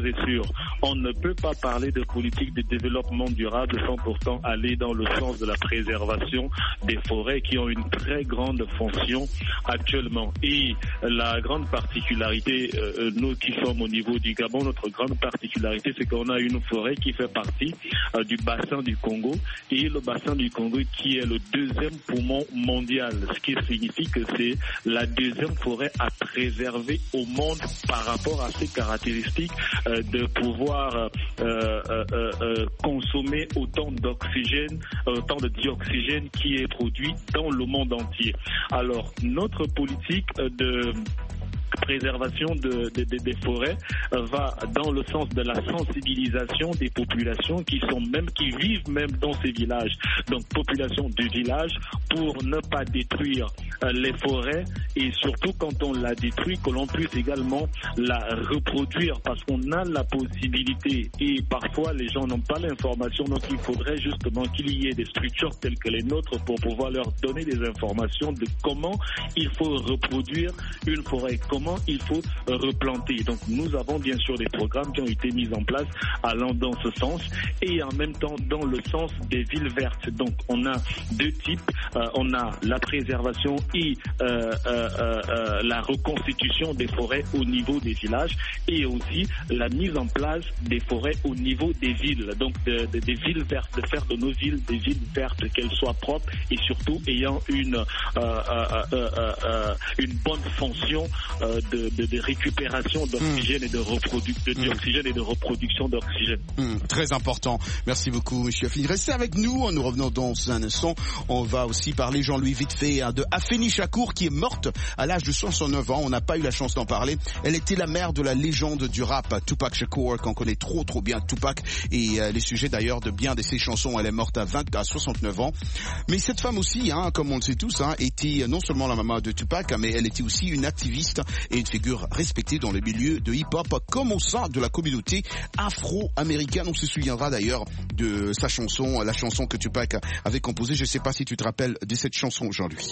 Alors, on ne peut pas parler de politique de développement durable sans pourtant aller dans le sens de la préservation des forêts qui ont une très grande fonction actuellement. Et la grande particularité, euh, nous qui sommes au niveau du Gabon, notre grande particularité, c'est qu'on a une forêt qui fait partie euh, du bassin du Congo, et le bassin du Congo qui est le deuxième poumon mondial, ce qui signifie que c'est la deuxième forêt à préserver au monde par rapport à ses caractéristiques euh, de pouvoir euh, euh, euh, euh, consommer autant d'oxygène, autant de dioxygène qui est produit dans le monde entier. Alors, notre politique de préservation de, de, de, des forêts euh, va dans le sens de la sensibilisation des populations qui sont même qui vivent même dans ces villages. Donc population du village pour ne pas détruire euh, les forêts, et surtout quand on la détruit, que l'on puisse également la reproduire, parce qu'on a la possibilité et parfois les gens n'ont pas l'information, donc il faudrait justement qu'il y ait des structures telles que les nôtres pour pouvoir leur donner des informations de comment il faut reproduire une forêt, comment il faut replanter. Donc nous avons bien sûr des programmes qui ont été mis en place allant dans ce sens, et en même temps dans le sens des villes vertes. Donc on a deux types, euh, on a la préservation et euh, euh, euh, la reconstitution des forêts au niveau des villages, et aussi la mise en place des forêts au niveau des villes, donc de, de, des villes vertes, de faire de nos villes des villes vertes, qu'elles soient propres et surtout ayant une, euh, euh, euh, euh, une bonne fonction euh, de, de, de récupération d'oxygène mmh. et de, reprodu de dioxygène mmh. et de reproduction d'oxygène. Mmh, très important. Merci beaucoup, monsieur Afeni. Restez avec nous. Nous revenons dans un instant. On va aussi parler, Jean-Louis, vite fait, hein, de Afeni Shakur, qui est morte à l'âge de soixante-neuf ans. On n'a pas eu la chance d'en parler. Elle était la mère de la légende du rap, Tupac Shakur, qu'on connaît trop, trop bien, Tupac, et euh, les sujets d'ailleurs de bien de ses chansons. Elle est morte à vingt, à soixante-neuf ans. Mais cette femme aussi, hein, comme on le sait tous, hein, était non seulement la maman de Tupac, mais elle était aussi une activiste et une figure respectée dans le milieu de hip-hop, comme au sein de la communauté afro-américaine. On se souviendra d'ailleurs de sa chanson, la chanson que Tupac avait composée. Je ne sais pas si tu te rappelles de cette chanson, Jean-Louis.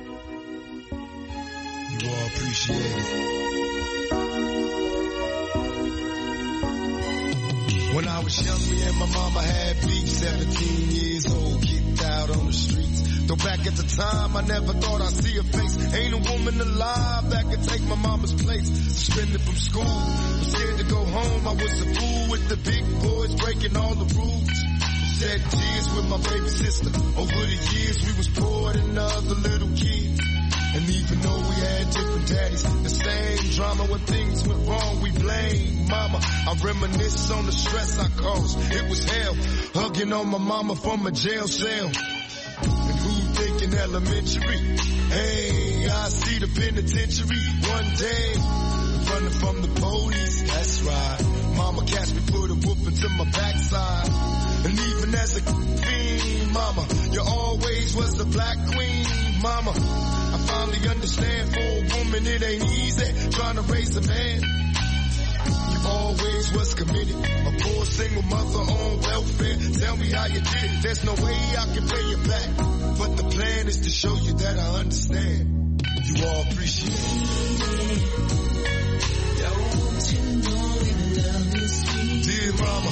You all appreciate it. When I was young, me and my mama had beef, seventeen years old, kicked out on the streets. Though back at the time, I never thought I'd see her face. Ain't a woman alive that could take my mama's place. Suspended from school, was scared to go home. I was a fool with the big boys, breaking all the rules. Shed tears with my baby sister. Over the years, we was poor than other little kids. And even though we had different daddies, the same drama when things went wrong, we blame mama. I reminisce on the stress I caused. It was hell, hugging on my mama from a jail cell. And who thinking elementary? Hey, I see the penitentiary one day. Running from the police, that's right. Mama catch me, put a whooping to my backside. And even as a fiend, mama, you always was the black queen, mama. I finally understand for a woman it ain't easy trying to raise a man. You always was committed, a poor single mother on welfare. Tell me how you did it, there's no way I can pay you back. But the plan is to show you that I understand. You all appreciate it. Don't you know we love you, sweet dear mama?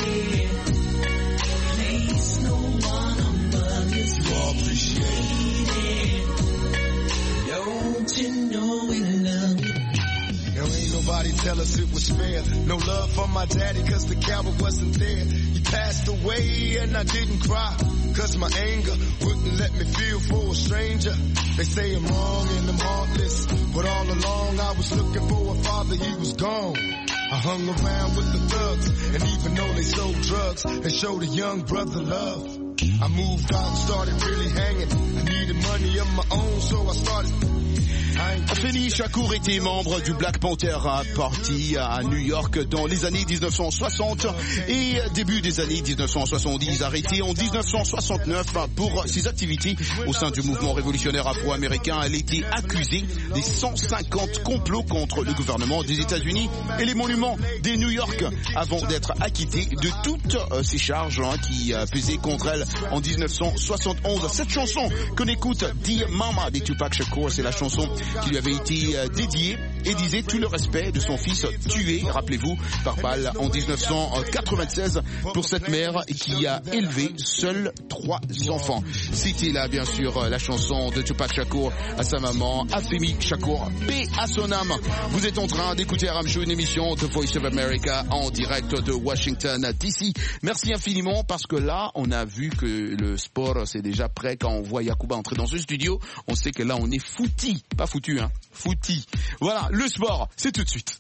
Place no one above you, you all appreciate it. Don't you know we love you? Now ain't nobody tell us it was fair. No love for my daddy cause the coward wasn't there. He passed away and I didn't cry cause my anger wouldn't let me feel for a stranger. They say I'm wrong and I'm heartless, but all along I was looking for a father, he was gone. I hung around with the thugs, and even though they sold drugs, they showed a young brother love. I moved out and started really hanging. I needed money of my own, so I started. Afeni Shakur était membre du Black Panther Party à New York dans les années dix-neuf cent soixante et début des années dix-neuf cent soixante-dix, arrêtée en dix-neuf cent soixante-neuf pour ses activités au sein du mouvement révolutionnaire afro-américain. Elle était accusée des cent cinquante complots contre le gouvernement des États-Unis et les monuments de New York avant d'être acquittée de toutes ces charges hein, qui pesaient contre elle en dix-neuf cent soixante-onze. Cette chanson qu'on écoute, Dear Mama de Tupac Shakur, c'est la chanson qui lui avait été euh, dédiée et disait tout le respect de son fils tué, rappelez-vous, par balle en dix-neuf cent quatre-vingt-seize pour cette mère qui a élevé seuls trois enfants. C'était là bien sûr la chanson de Tupac Shakur à sa maman, Afeni Shakur, paix à son âme. Vous êtes en train d'écouter R M Show, une émission de Voice of America en direct de Washington D C. Merci infiniment parce que là, on a vu que le sport c'est déjà prêt. Quand on voit Yacouba entrer dans ce studio, on sait que là on est fouti, pas foutu hein, fouti. Voilà, le sport, c'est tout de suite.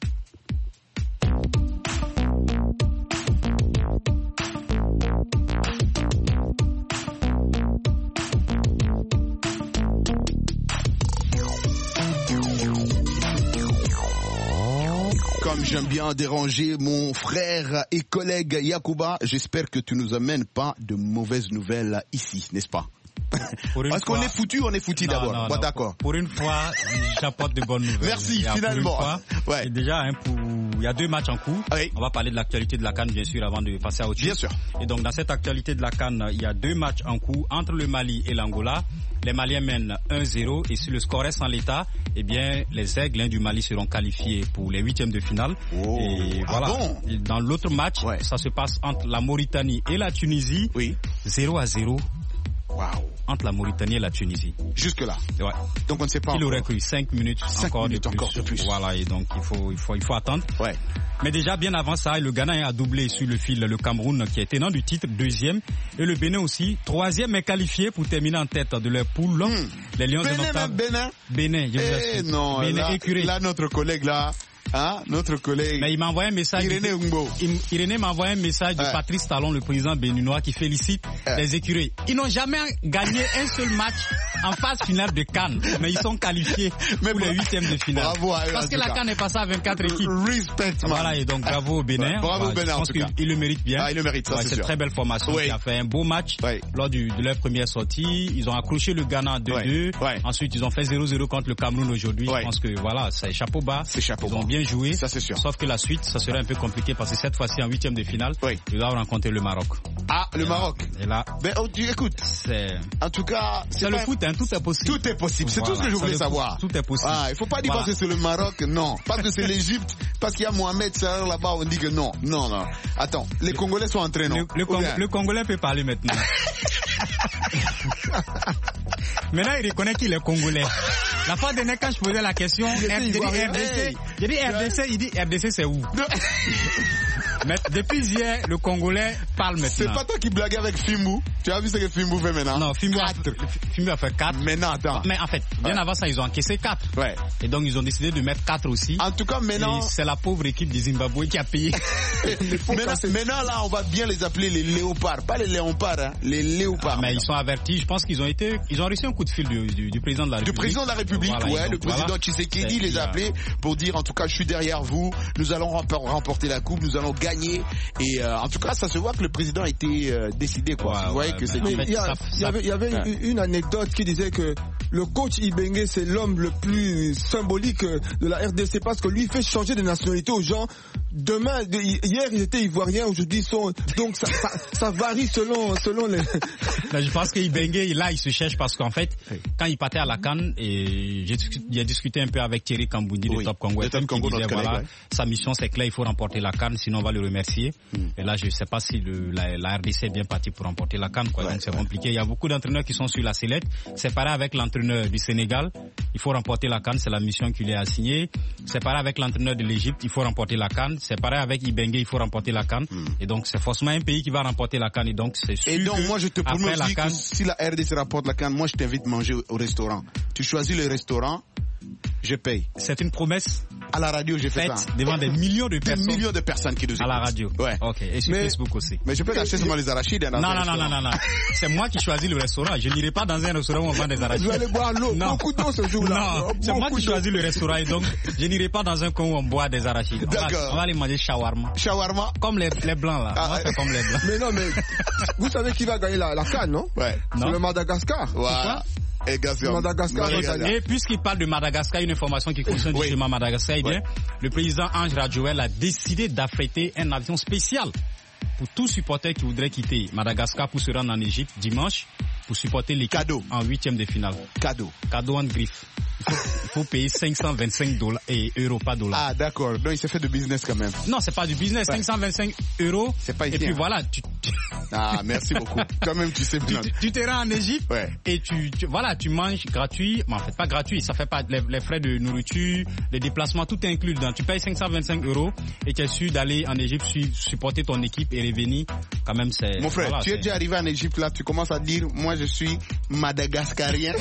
Comme j'aime bien déranger mon frère et collègue Yacouba, j'espère que tu nous amènes pas de mauvaises nouvelles ici, n'est-ce pas? Parce qu'on est foutu, on est foutu d'abord. Non, bon, non, d'accord. Pour, pour une fois, j'apporte de bonnes nouvelles. Merci, finalement. Fois, ouais. Déjà, hein, pour... il y a deux matchs en cours. Oui. On va parler de l'actualité de la CAN, bien sûr, avant de passer à autre chose. Bien sûr. Et donc, dans cette actualité de la CAN, il y a deux matchs en cours entre le Mali et l'Angola. Les Maliens mènent un zéro et si le score reste en l'état, eh bien, les Aigles hein, du Mali seront qualifiés pour les huitièmes de finale. Oh. Et voilà. Ah bon? Et dans l'autre match, ouais. ça se passe entre la Mauritanie et la Tunisie. Oui. zéro à zéro. Wow. Entre la Mauritanie et la Tunisie. Jusque là. Ouais. Donc on ne sait pas. Il encore. aurait cru cinq minutes cinq encore minutes de plus. encore de plus. Voilà, et donc il faut il faut il faut attendre. Ouais. Mais déjà bien avant ça, le Ghana a doublé sur le fil le Cameroun qui est tenant du titre, deuxième, et le Bénin aussi, troisième est qualifié pour terminer en tête de leur poule. Hmm. Les Lions Bénin, en octave. Bénin. Bénin, je vous eh non, Bénin là, écuré. Là notre collègue là. Hein, notre collègue. Mais il m'a envoyé un message. Irénée Ngbo. Irénée m'a envoyé un message de ouais. Patrice Talon, le président béninois, qui félicite ouais. les écureuils. Ils n'ont jamais gagné un seul match en phase finale de CAN, mais ils sont qualifiés mais pour les huitièmes de finale. Bravo à eux, parce que la CAN est passée à vingt-quatre équipes. Respect, man. Voilà, et donc bravo au Bénin. Ouais, bravo bah, Bénin, je pense en tout cas. qu'il le mérite bien. Ah, il le mérite, ça, ouais, c'est c'est sûr. une très belle formation. Oui. Qui a fait un beau match oui. lors du, de leur première sortie. Ils ont accroché le Ghana deux deux. Oui. Oui. Ensuite, ils ont fait zéro zéro contre le Cameroun aujourd'hui. Oui. Je pense que voilà, c'est chapeau bas. C'est chapeau Ils ont bas. bien joué. Ça, c'est sûr. Sauf que la suite, ça serait un peu compliqué parce que cette fois-ci, en huitième de finale, oui. ils doivent rencontrer le Maroc. Ah, le et Maroc. Là, et là, ben, oh, tu écoutes. C'est. En tout cas, c'est le foot, hein, tout est possible. Tout est possible. C'est voilà, tout ce que je voulais savoir. Tout est possible. Ah, il faut pas dire voilà. parce que c'est le Maroc, non. Parce que c'est l'Égypte, parce qu'il y a Mohamed Salah là-bas, on dit que non. Non, non. Attends, les Congolais sont entrés, non? Le, le, Cong le Congolais peut parler maintenant. Maintenant, il reconnaît qu'il est Congolais. La fois dernière, quand je posais la question, j'ai dit R D C, j'ai dit R D C, il dit R D C c'est où? Mais depuis hier, le Congolais parle maintenant. C'est pas toi qui blaguais avec Fimbu? Tu as vu ce que Fimbu fait maintenant? Non, Fimbu a, Fimbu a fait quatre. Maintenant, attends. Mais en fait, bien ouais. avant ça, ils ont encaissé quatre. Ouais. Et donc, ils ont décidé de mettre quatre aussi. En tout cas, maintenant. C'est la pauvre équipe du Zimbabwe qui a payé. maintenant, maintenant, là, on va bien les appeler les léopards. Pas les léopards, hein. Les léopards. Ah, mais ils sont avertis. Je pense qu'ils ont été, ils ont reçu un coup de fil du, du, du président de la République. Du président de la République, voilà, ouais. Donc, le président voilà. Tshisekedi les a appelés pour dire, en tout cas, je suis derrière vous. Nous allons remporter la coupe. Nous allons gagner. Et euh, en tout cas, ça se voit que le président était euh, décidé, quoi. Ouais, vous voyez ouais, que c'est. Il y, a, il y avait, il y avait ouais. une, une anecdote qui disait que le coach Ibenge, c'est l'homme le plus symbolique de la R D C parce que lui fait changer de nationalité aux gens. Demain, de, hier ils étaient ivoiriens, aujourd'hui ils sont. Donc ça, ça, ça varie selon selon les. Je pense que Ibenge là il se cherche parce qu'en fait oui. quand il partait à la CAN et j'ai, j'ai discuté un peu avec Thierry Kambundi oui. de Top Congo, Top Congo qui disait voilà collègue, ouais. sa mission c'est clair, il faut remporter la CAN sinon on va le remercier. Mm. Et là je sais pas si le, la, la R D C est bien partie pour remporter la CAN quoi. Ouais, donc c'est ouais. compliqué. Il y a beaucoup d'entraîneurs qui sont sur la sellette. C'est pareil avec l'entraîneur du Sénégal, il faut remporter la CAN, c'est la mission qu'il est assignée. C'est pareil avec l'entraîneur de l'Égypte, il faut remporter la CAN. C'est pareil avec Ibenge, il faut remporter la CAN. Mm. Et donc c'est forcément un pays qui va remporter la CAN et donc c'est sûr. Et donc moi je te promets la que si la R D C remporte la CAN, moi je t'invite à manger au restaurant. Tu choisis le restaurant, je paye. C'est une promesse. À la radio, j'ai fait ça. Devant des millions de personnes. Des millions de personnes qui nous écoutent. À la radio. Ouais. Ok. Et sur mais, Facebook aussi. Mais je peux acheter seulement les arachides. Non, non, non, non, non, non. C'est moi qui choisis le restaurant. Je n'irai pas dans un restaurant où on vend des arachides. Je vais aller boire l'eau. Beaucoup d'eau ce jour-là. Non, c'est moi qui choisis le restaurant et donc je n'irai pas dans un coin où on boit des arachides. D'accord. On va aller manger shawarma. Shawarma. Comme les, les blancs là. Ah, moi, c'est comme les blancs. Mais non, mais vous savez qui va gagner la, la CAN, non? Ouais. C'est le Madagascar. Ouais. Et Madagascar. Et puisqu'il parle de Madagascar, une information qui concerne oui. justement Madagascar, eh bien, oui. le président Ange Radjoel a décidé d'affréter un avion spécial pour tout supporter qui voudrait quitter Madagascar pour se rendre en Égypte dimanche pour supporter l'équipe en huitième de finale. Cadeau. Cadeau en griffe. il faut payer cinq cent vingt-cinq dollars et euros, pas dollars. Ah, d'accord. Donc, il s'est fait de business quand même. Non, c'est pas du business. Ouais. cinq cent vingt-cinq euros. C'est pas ici. Et puis hein. voilà, tu, tu... Ah, merci beaucoup. Quand même, tu sais bien. Tu, tu te rends en Égypte. Ouais. Et tu, tu, voilà, tu manges gratuit. Mais en fait, pas gratuit. Ça fait pas les, les frais de nourriture, les déplacements, tout est inclus dedans. Tu payes cinq cent vingt-cinq euros et tu es sûr d'aller en Égypte, supporter ton équipe et revenir. Quand même, c'est. Mon frère, voilà, tu es déjà arrivé en Égypte là, tu commences à dire, moi je suis madagascarien.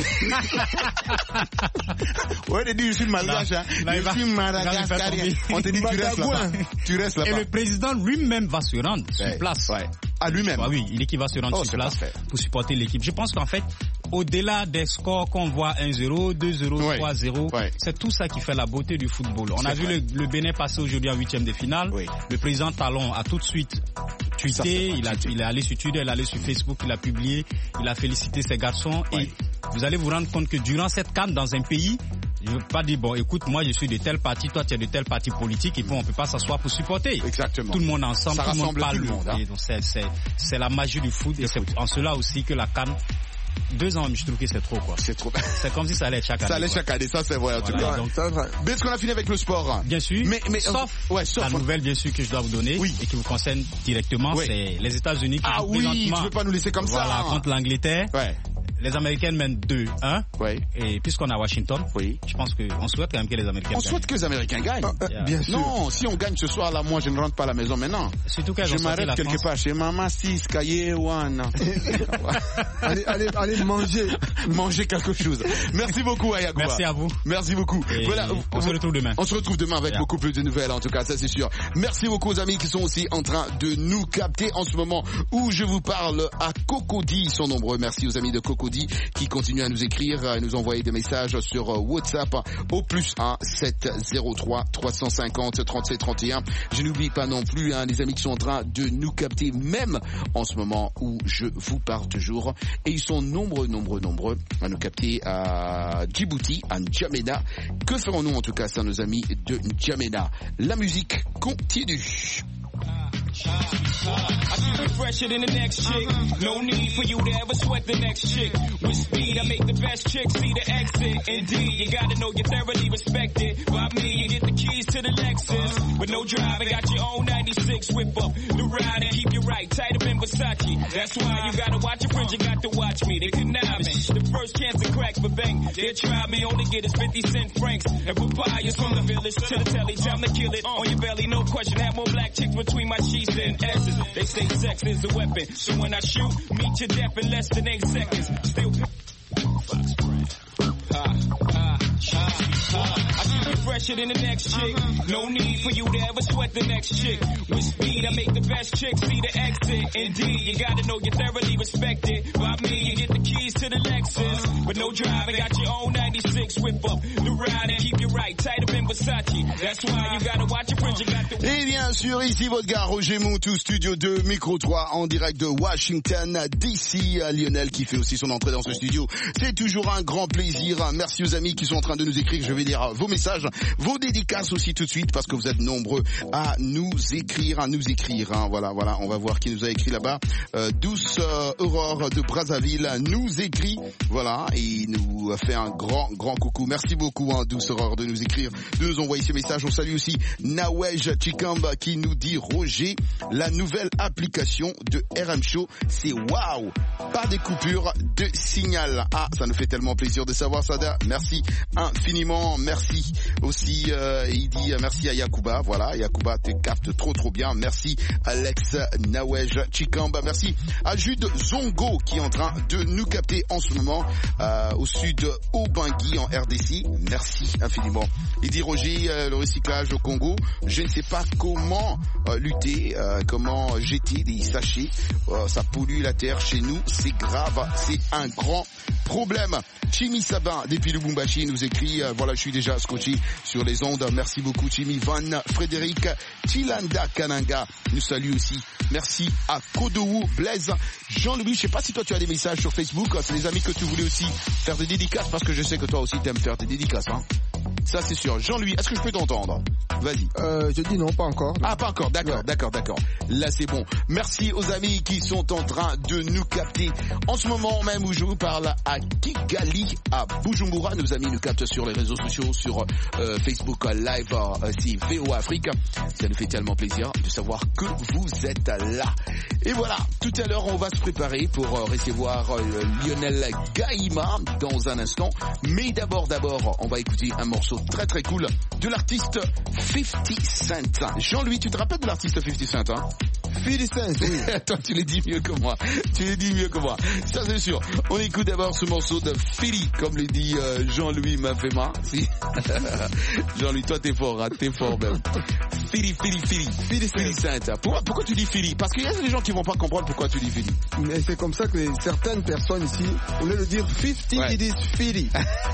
Ouais, tu dis, je suis malgache, hein. Je suis madagascarien. On te dit, tu restes là-bas. Tu restes là-bas. Et le président lui-même va se rendre sur ouais, place. Ouais. À lui-même. Ah oui, il dit qu'il va se rendre oh, sur place parfait. Pour supporter l'équipe. Je pense qu'en fait, au-delà des scores qu'on voit un zéro, deux zéro, ouais. trois zéro, ouais. c'est tout ça qui fait la beauté du football. On a vu le, le Bénin passer aujourd'hui en huitième de finale. Oui. Le président Talon a tout de suite tweeté, il, a, il est allé sur Twitter, il est allé sur Facebook, il a publié, il a félicité ses garçons. Ouais. Et vous allez vous rendre compte que durant cette CAN dans un pays, je ne veux pas dire, bon, écoute, moi je suis de tel parti, toi tu es de tel parti politique, et puis on ne peut pas s'asseoir pour supporter. Exactement. Tout le monde ensemble, ça tout le monde parle. Tout le monde, hein. Et donc c'est, c'est, c'est la magie du foot, et c'est en cela aussi que la CAN, deux ans, je trouve que c'est trop, quoi. C'est trop. C'est comme si ça allait chaque année. Ça allait chaque année, ça c'est vrai, en tout cas. Donc, mais est-ce qu'on a fini avec le sport? Bien sûr. Mais, mais, sauf, ouais, sauf la nouvelle, bien sûr, que je dois vous donner, oui. et qui vous concerne directement, oui. c'est les États-Unis qui ah oui, tu ne peux pas nous laisser comme voilà, ça. Voilà, contre l'Angleterre. Ouais. Les Américaines mènent deux un. Oui. Et puisqu'on est à Washington, oui. je pense qu'on souhaite quand même que les Américains on gagnent. On souhaite que les Américains gagnent. Ah, euh, bien sûr. Non, si on gagne ce soir là, moi je ne rentre pas à la maison maintenant. Surtout qu'elles je m'arrête quelque France. part chez Maman Sis, Kaye, One. allez, allez, allez manger. Manger quelque chose. Merci beaucoup, Ayakuba. Merci à vous. Merci beaucoup. Et voilà. On se retrouve demain. On se retrouve demain avec yeah. beaucoup plus de nouvelles, en tout cas, ça c'est sûr. Merci beaucoup aux amis qui sont aussi en train de nous capter en ce moment où je vous parle à Cocody. Ils sont nombreux. Merci aux amis de Cocody qui continuent à nous écrire, à nous envoyer des messages sur WhatsApp au plus un sept zéro trois trois cent cinquante trente-sept trente et un. Je n'oublie pas non plus hein, les amis qui sont en train de nous capter même en ce moment où je vous parle toujours. Et ils sont nombreux, nombreux, nombreux à nous capter à Djibouti, à N'Djamena. Que ferons-nous en tout cas, ça, nos amis de N'Djamena? La musique continue. I keep it fresher than the next chick. No need for you to ever sweat the next chick. With speed, I make the best chick see the exit. Indeed, you gotta know you're thoroughly respected. By me, you get the keys to the Lexus. With no driving, got your own ninety-six whip up. The ride and keep you right, tight up in Versace. That's why you gotta watch your friends, you got to watch me. They conniving. The first chance to crack for bank. They try me, only get is fifty cent francs. And papayas from the village to the telly. Time to kill it on your belly, no question. Have more black chicks between my sheets and S's. They say sex is a weapon, so when I shoot, meet your death in less than eight seconds. Still, Fox brand. Ha, ha, ha, ha. I keep it fresher than the next chick. No need for you to ever sweat the next chick. With speed, I make the best chick see the exit. Indeed, you gotta know you're thoroughly respected. By me, you get the keys to the Lexus. But no driving, got your own ninety-six whip up. The ride and keep you right, tight up in Versace. That's why you gotta watch your friends, you got to... Et bien sûr, ici votre gars Roger Montou, studio deux, micro trois, en direct de Washington, D C. Lionel qui fait aussi son entrée dans ce studio. C'est toujours un grand plaisir. Merci aux amis qui sont en train de nous écrire. Je vais lire vos messages, vos dédicaces aussi tout de suite parce que vous êtes nombreux à nous écrire, à nous écrire. Hein. Voilà, voilà, on va voir qui nous a écrit là-bas. Euh, Douce euh, Aurore de Brazzaville nous écrit. Voilà, et il nous fait un grand, grand coucou. Merci beaucoup, hein, Douce Aurore, de nous écrire, de nous envoyer ces messages. On salue aussi Nawej Chikamba qui nous dit Roger, la nouvelle application de R M Show, c'est waouh, pas des coupures de signal. Ah, ça nous fait tellement plaisir de savoir ça. Merci infiniment, merci aussi. Euh, il dit merci à Yakuba. Voilà, Yakuba te capte trop trop bien. Merci Alex Nawej Chikamba. Merci à Jude Zongo qui est en train de nous capter en ce moment euh, au sud au Bangui en R D C. Merci infiniment. Il dit Roger, euh, le recyclage au Congo, je ne sais pas comment euh, lutter, euh, comment jeter des sachets, euh, ça pollue la terre chez nous, c'est grave, c'est un grand problème. Chimi Sabin depuis Lubumbashi nous écrit, euh, voilà, je suis déjà scotché sur les ondes. Merci beaucoup Chimi. Van Frédéric Chilanda Kananga nous salue aussi. Merci à Kodowu Blaise. Jean-Louis, je sais pas si toi tu as des messages sur Facebook, c'est les amis que tu voulais aussi faire des dédicaces parce que je sais que toi aussi t'aimes faire des dédicaces, hein. Ça c'est sûr. Jean-Louis, est-ce que je peux t'entendre? Vas-y. Euh, je dis non, pas encore. Ah, pas encore, d'accord, ouais. d'accord, d'accord. Là c'est bon. Merci aux amis qui sont en train de nous capter. En ce moment même où je vous parle à Kigali, à Bujumbura, nos amis nous captent sur les réseaux sociaux, sur euh, Facebook Live, euh, si V O Afrique. Ça nous fait tellement plaisir de savoir que vous êtes là. Et voilà, tout à l'heure on va se préparer pour euh, recevoir euh, Lionel Gaïma dans un instant. Mais d'abord, d'abord, on va écouter un morceau très très cool de l'artiste fifty Cent. Jean-Louis, tu te rappelles de l'artiste fifty Cent, hein? fifty Cent, oui. Toi, tu l'as dit mieux que moi. Tu l'as dit mieux que moi. Ça, c'est sûr. On écoute d'abord ce morceau de Philly, comme le dit euh, Jean-Louis Mafema. Si. Jean-Louis, toi, t'es fort, hein, t'es fort même. Philly, Philly, Philly. Philly, Philly Cent. Pourquoi, pourquoi tu dis Philly? Parce qu'il y a des gens qui vont pas comprendre pourquoi tu dis Philly. Mais c'est comme ça que les, certaines personnes ici, au lieu de dire fifty, ouais. ils disent Philly.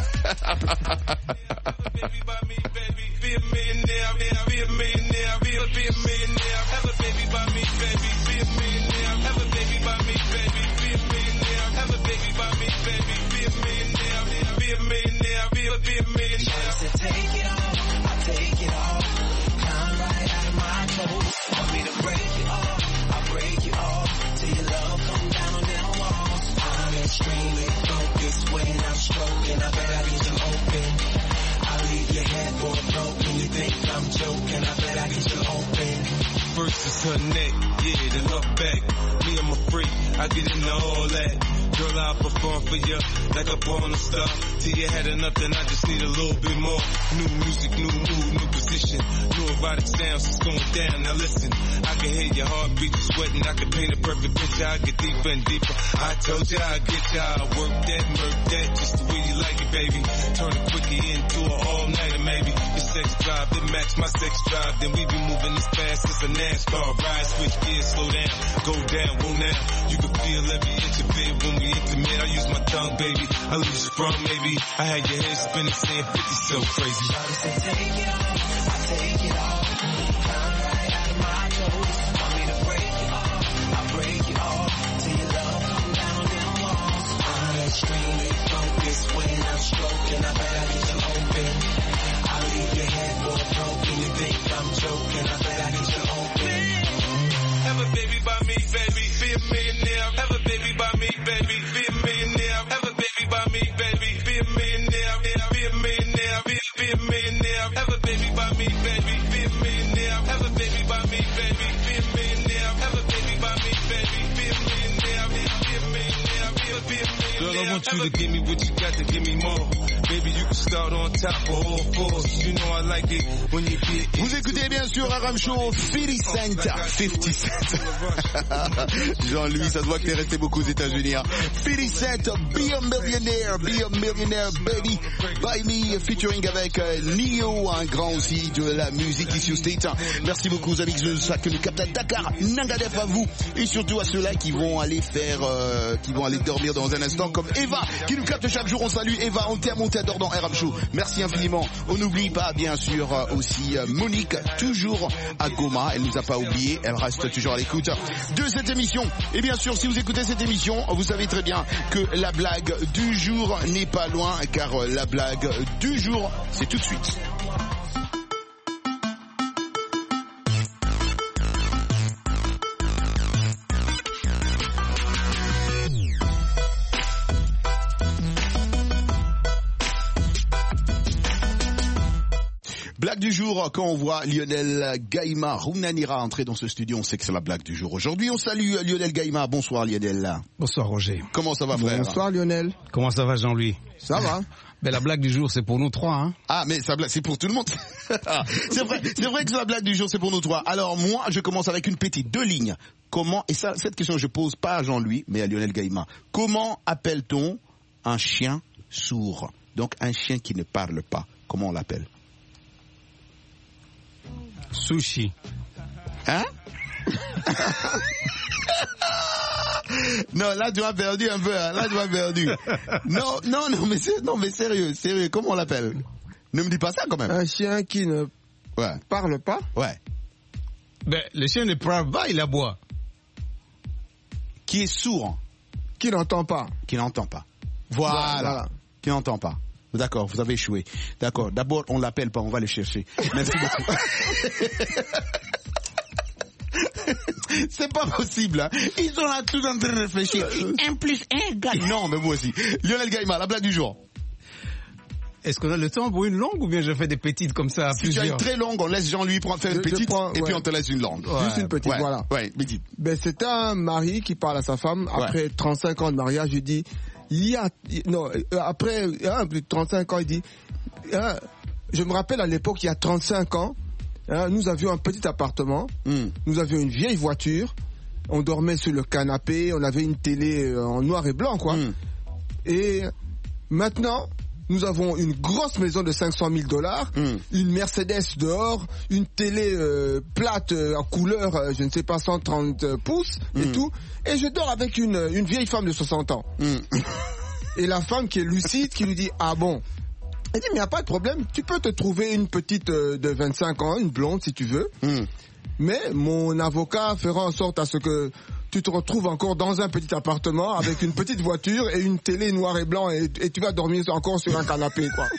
Be a millionaire, be a millionaire, be a be a millionaire. Have a baby by me, baby. Be a millionaire. Have a baby by me, baby. Be a millionaire. Have a baby by me, baby. Be a millionaire. Be a millionaire. Be a be a millionaire. She said, take it all, I take it all. Come right out of my clothes. Want me to break it all, I break it all. Till your love come down on them walls. I'm extremely focused when I'm stroking. I bet I get you open. Leave your headboard broken, you think I'm joking, I bet I get you open. First is her neck, yeah, then her back. Me, I'm a freak, I get into all that. Girl, I'll perform for you like a porn star. Till you had enough, then I just need a little bit more. New music, new mood, new position. New erotic sounds, it's going down. Now listen, I can hear your heartbeat sweating. I can paint a perfect picture, I get deeper and deeper. I told you I'd get you, I work that, murk that, just the way you like it, baby. Turn a quickie into an all-nighter, maybe. Your sex drive, then match my sex drive. Then we be moving as fast as a NASCAR ride. Switch gears, slow down, go down, go now. You can feel every inch of it when we intimate. I use my tongue, baby. I lose you from, maybe. I had your head spinning, saying fifty so crazy. Shawty said, take it all, I take it all. Come right out of my clothes. Want me to break it all, I break it all. Till your love come down them walls. I'm extremely focused when I'm stroking. I bet I get you open. I'll leave your headboard broken. You think I'm joking? I bet I get you open. Have a baby by me, baby. Be a millionaire. Have a baby by me, baby. Be a millionaire. Have a baby by me, baby. Be a millionaire. Be a millionaire. Be a, be a millionaire. Have a baby by me, baby. Be a millionaire. Have a baby by me, baby. Be a millionaire. Have a baby by me, baby. Be a millionaire. Be a millionaire. Be a, be a millionaire. Girl, I want you to give me what you got to give me more. Baby, you can start on top of all fours. You know I like it when you get. Vous écoutez bien sûr R M Show, fifty Cent. fifty Cent. Jean-Louis, ça se voit que t'es resté beaucoup aux États-Unis. Hein. fifty Cent, Be a Millionaire, Be a Millionaire, Baby, by Me, featuring avec euh, Neo, un grand aussi de la musique ici au State. Merci beaucoup aux amis de ça que nous captent à Dakar, Nangadef à vous, et surtout à ceux-là qui vont aller faire, euh, qui vont aller dormir dans un instant, comme Eva, qui nous capte chaque jour. On salue Eva, on t'aime, on t'adore dans R M Show. Merci infiniment. On n'oublie pas, bien sûr, aussi Monique, toujours à Goma. Elle nous a pas oublié. Elle reste toujours à l'écoute de cette émission. Et bien sûr, si vous écoutez cette émission, vous savez très bien que la blague du jour n'est pas loin, car la blague du jour, c'est tout de suite. Blague du jour, quand on voit Lionel Gaïma Rounanira entrer dans ce studio, on sait que c'est la blague du jour. Aujourd'hui, on salue Lionel Gaïma. Bonsoir Lionel. Bonsoir Roger. Comment ça va frère? Bonsoir Lionel. Comment ça va Jean-Louis? Ça va. Ben, la blague du jour, c'est pour nous trois. Hein. Ah, mais ça, c'est pour tout le monde. c'est vrai, c'est vrai que la blague du jour, c'est pour nous trois. Alors moi, je commence avec une petite, deux lignes. Comment, et ça, cette question, je pose pas à Jean-Louis, mais à Lionel Gaïma. Comment appelle-t-on un chien sourd? Donc un chien qui ne parle pas. Comment on l'appelle? Sushi. Hein? Non, là tu m'as perdu un peu, hein. Là tu m'as perdu. Non, non, non, mais c'est, non, mais sérieux, sérieux, comment on l'appelle? Ne me dis pas ça quand même. Un chien qui ne ouais. parle pas? Ouais. Ben, le chien ne parle pas, il aboie. Qui est sourd? Qui n'entend pas? Qui n'entend pas. Voilà. voilà. Qui n'entend pas. D'accord, vous avez échoué. D'accord, d'abord, on l'appelle pas, on va le chercher. Merci beaucoup. C'est pas possible, hein. Ils sont là tous en train de réfléchir. Un plus un gagne. Non, mais moi aussi. Lionel Gaïma, la blague du jour. Est-ce qu'on a le temps pour une longue ou bien je fais des petites comme ça à Si plusieurs? tu as une très longue, on laisse Jean-Louis pour en faire une Je- je petite prends, et ouais. puis on te laisse une longue. Ouais. Juste une petite, Ouais. voilà. Ouais, mais dites. Ben, c'est un mari qui parle à sa femme après Ouais. trente-cinq ans de mariage. Il dit, il y a, non, euh, après hein, plus de trente-cinq ans, il dit, hein, je me rappelle à l'époque, il y a trente-cinq ans, hein, nous avions un petit appartement, mm. nous avions une vieille voiture, on dormait sur le canapé, on avait une télé euh, en noir et blanc, quoi. Mm. Et maintenant, nous avons une grosse maison de cinq cent mille dollars, mm. une Mercedes dehors, une télé euh, plate euh, en couleur, euh, je ne sais pas, cent trente pouces et Mm. tout. Et je dors avec une, une vieille femme de soixante ans. Mm. Et la femme qui est lucide, qui lui dit, ah bon. Elle dit, mais il n'y a pas de problème, tu peux te trouver une petite euh, de vingt-cinq ans, une blonde si tu veux. Mm. Mais mon avocat fera en sorte à ce que tu te retrouves encore dans un petit appartement avec une petite voiture et une télé noir et blanc et, et tu vas dormir encore sur un canapé, quoi.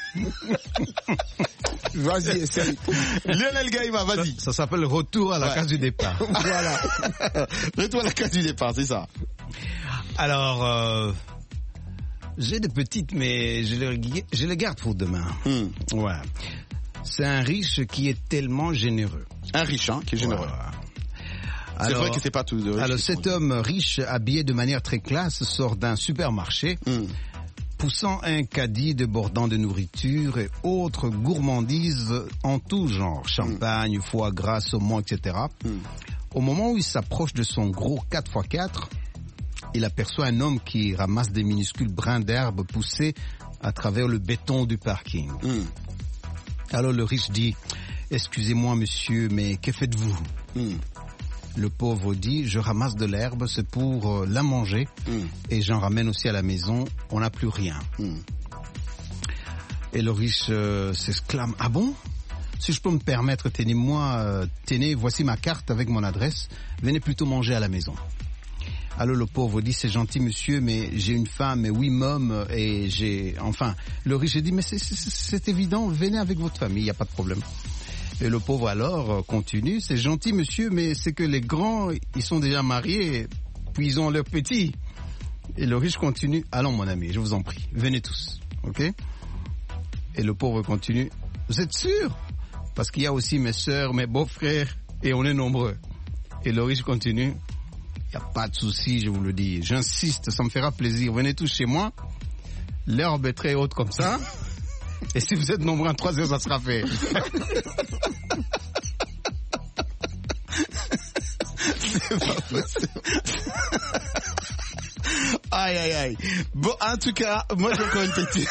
Vas-y, essaye. Lionel Gaïma, vas-y. Ça, ça s'appelle retour à la Ouais. case du départ. Voilà. Retour à la case du départ, c'est ça. Alors, euh, j'ai des petites, mais je les, je les garde pour demain. Mm. Ouais. C'est un riche qui est tellement généreux. Un riche, hein, qui est généreux. Voilà. C'est Alors- vrai que c'est pas tout de riche. Alors cet homme riche, habillé de manière très classe, sort d'un supermarché, Mm. poussant un caddie débordant de nourriture et autres gourmandises en tout genre, champagne, foie gras, saumon, et cetera. Mm. Au moment où il s'approche de son gros quatre par quatre, il aperçoit un homme qui ramasse des minuscules brins d'herbe poussés à travers le béton du parking. Mm. Alors le riche dit, excusez-moi monsieur, mais que faites-vous? Mm. Le pauvre dit, je ramasse de l'herbe, c'est pour euh, la manger, Mm. et j'en ramène aussi à la maison, on n'a plus rien. Mm. Et le riche euh, s'exclame, ah bon? Si je peux me permettre, tenez-moi, euh, tenez, voici ma carte avec mon adresse, venez plutôt manger à la maison. Alors le pauvre dit, c'est gentil monsieur, mais j'ai une femme et huit mômes, et j'ai... Enfin, le riche dit, mais c'est, c'est, c'est évident, venez avec votre famille, il n'y a pas de problème. Et le pauvre alors continue, c'est gentil monsieur, mais c'est que les grands, ils sont déjà mariés, puis ils ont leurs petits. Et le riche continue, allons mon ami, je vous en prie, venez tous, ok? Et le pauvre continue, vous êtes sûr? Parce qu'il y a aussi mes sœurs, mes beaux-frères, et on est nombreux. Et le riche continue, il n'y a pas de souci, je vous le dis, j'insiste, ça me fera plaisir, venez tous chez moi, l'herbe est très haute comme ça, et si vous êtes nombreux en trois heures, ça sera fait. C'est pas possible. Aïe, aïe, aïe. Bon, en tout cas, moi j'ai encore une petite.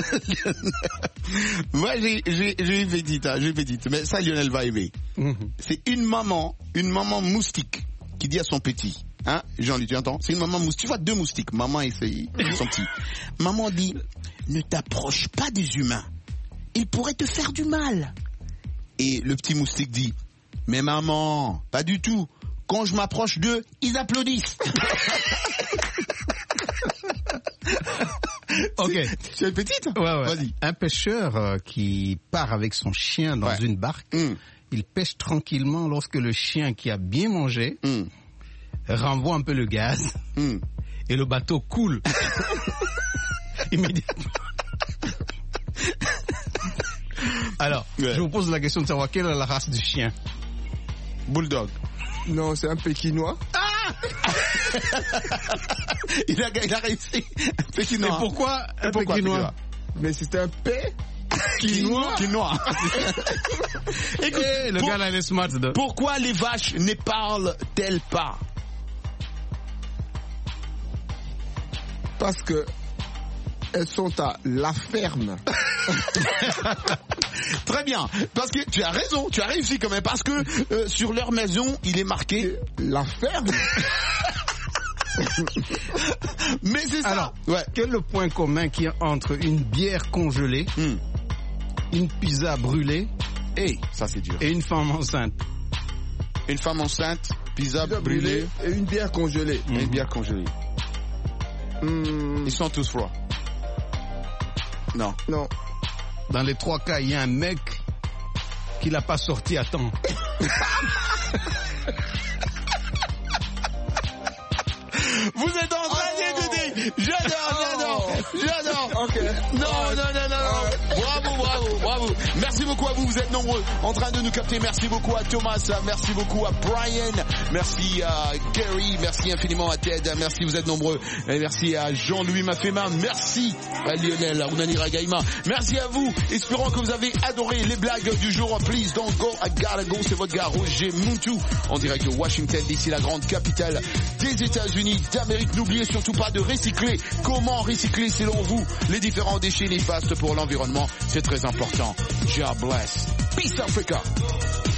Moi j'ai, j'ai, j'ai une petite, hein, j'ai une petite. Mais ça, Lionel va aimer. Mm-hmm. C'est une maman, une maman moustique qui dit à son petit. Hein, Jean-Luc, tu entends? C'est une maman moustique. Tu vois deux moustiques, maman et son petit. Maman dit, ne t'approche pas des humains. Ils pourraient te faire du mal. Et le petit moustique dit, mais maman, pas du tout. Quand je m'approche d'eux, ils applaudissent. Ok. Tu as une petite? Ouais, ouais. Vas-y. Un pêcheur euh, qui part avec son chien dans Ouais. une barque, Mm. il pêche tranquillement lorsque le chien qui a bien mangé Mm. renvoie un peu le gaz Mm. et le bateau coule. Immédiatement. Alors, Ouais. je vous pose la question de savoir quelle est la race du chien. Bulldog. Non, c'est un pékinois. il, a, il a réussi. Un pékinois. Et pourquoi un pourquoi pékinois? Mais c'est un P. Quinois. Quinois. Écoute, Eh, le pour- gars là, il est smart. de- pourquoi les vaches ne parlent-elles pas? Parce que elles sont à la ferme. Très bien, parce que tu as raison, tu as réussi quand même, parce que euh, sur leur maison, il est marqué la ferme. Mais c'est ça. Alors, ouais. quel est le point commun qu'il y a entre une bière congelée, Mm. une pizza brûlée Hey, ça c'est dur. et une femme enceinte? Une femme enceinte, pizza brûlée et une bière congelée. et une bière congelée. Hmm, Ils sont tous froids. Non. Non. Dans les trois cas, il y a un mec qui l'a pas sorti à temps. Vous êtes en train de dire, j'adore, j'adore, j'adore. Ok. Non, non, non, non, non. Bravo, bravo, bravo. Merci beaucoup à vous, vous êtes nombreux en train de nous capter. Merci beaucoup à Thomas, merci beaucoup à Brian, merci à Gary, merci infiniment à Ted, merci, vous êtes nombreux. Et merci à Jean-Louis Mafema, merci à Lionel, à Runani Ragaima. Merci à vous, espérons que vous avez adoré les blagues du jour. Please don't go, I gotta go, c'est votre gars Roger Muntu en direct de Washington, d'ici la grande capitale des États-Unis d'Amérique. N'oubliez surtout pas de recycler. Comment recycler selon vous les différents déchets néfastes pour l'environnement? C'est très important. God bless. Peace Africa.